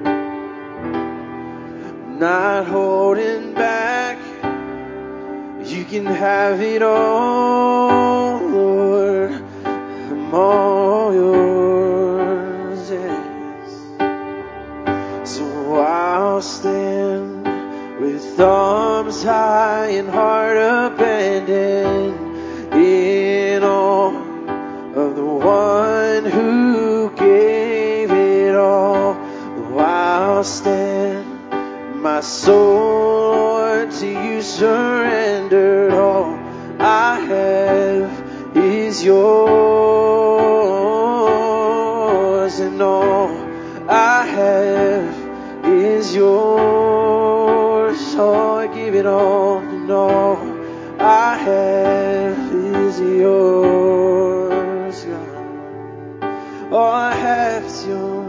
Not holding back. You can have it all, Lord. I'm all yours, yes. So I'll stand with arms high and heart abandoned in awe of the one who gave it all. Oh, I'll stand, my soul, Lord, to you surrendered. All I have is yours, and all I have is yours. Oh, I give it all, and all I have is yours, God. All I have is yours.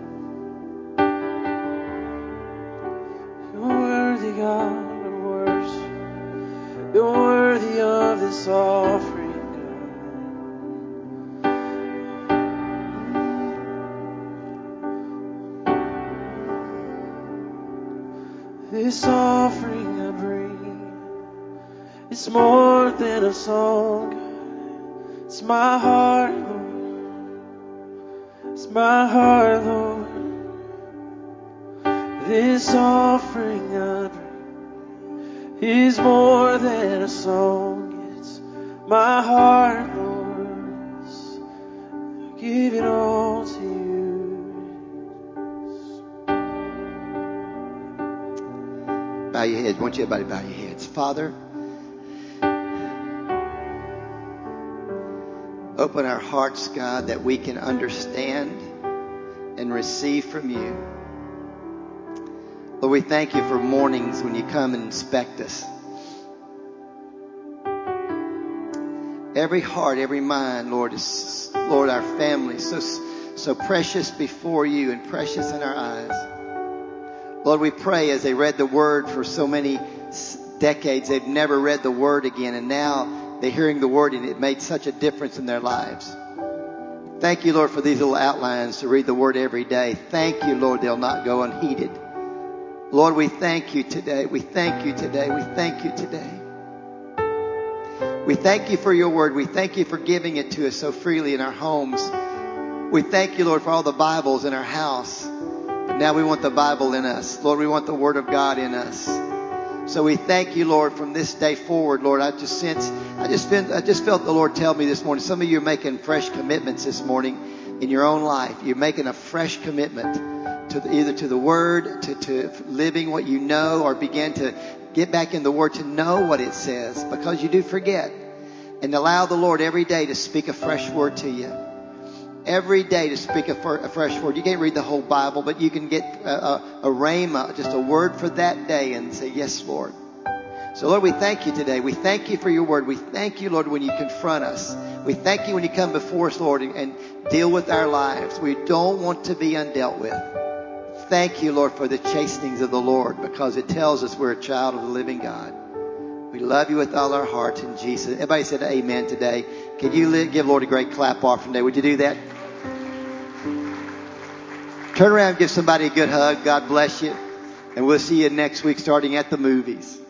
You're worthy, God, of worship. You're worthy of this offering, God. This offering I bring, it's more than a song, God. It's my heart, Lord. It's my heart, Lord. This offering I bring is more than a song. It's my heart, Lord. I give it all to you. Bow your heads. I want you everybody to bow your heads. Father, open our hearts, God, that we can understand and receive from you. Lord, we thank you for mornings when you come and inspect us. Every heart, every mind, Lord, is, Lord, our family, so precious before you and precious in our eyes. Lord, we pray as they read the Word for so many decades, they've never read the Word again, and now they're hearing the Word, and it made such a difference in their lives. Thank you, Lord, for these little outlines to read the Word every day. Thank you, Lord, they'll not go unheeded. Lord, we thank you today. We thank you today. We thank you today. We thank you for your Word. We thank you for giving it to us so freely in our homes. We thank you, Lord, for all the Bibles in our house. But now we want the Bible in us. Lord, we want the Word of God in us. So we thank you, Lord, from this day forward, Lord. I just felt the Lord tell me this morning, some of you are making fresh commitments this morning, in your own life. You're making a fresh commitment to either to the Word, to living what you know, or begin to get back in the Word to know what it says, because you do forget. And allow the Lord every day to speak a fresh word to you. Every day to speak a fresh word. You can't read the whole Bible, but you can get a rhema, just a word for that day, and say, yes, Lord. So, Lord, we thank you today. We thank you for your word. We thank you, Lord, when you confront us. We thank you when you come before us, Lord, and deal with our lives. We don't want to be undealt with. Thank you, Lord, for the chastenings of the Lord, because it tells us we're a child of the living God. We love you with all our hearts in Jesus. Everybody said amen today. Can you give Lord a great clap offering today? Would you do that? Turn around and give somebody a good hug. God bless you. And we'll see you next week starting at the movies.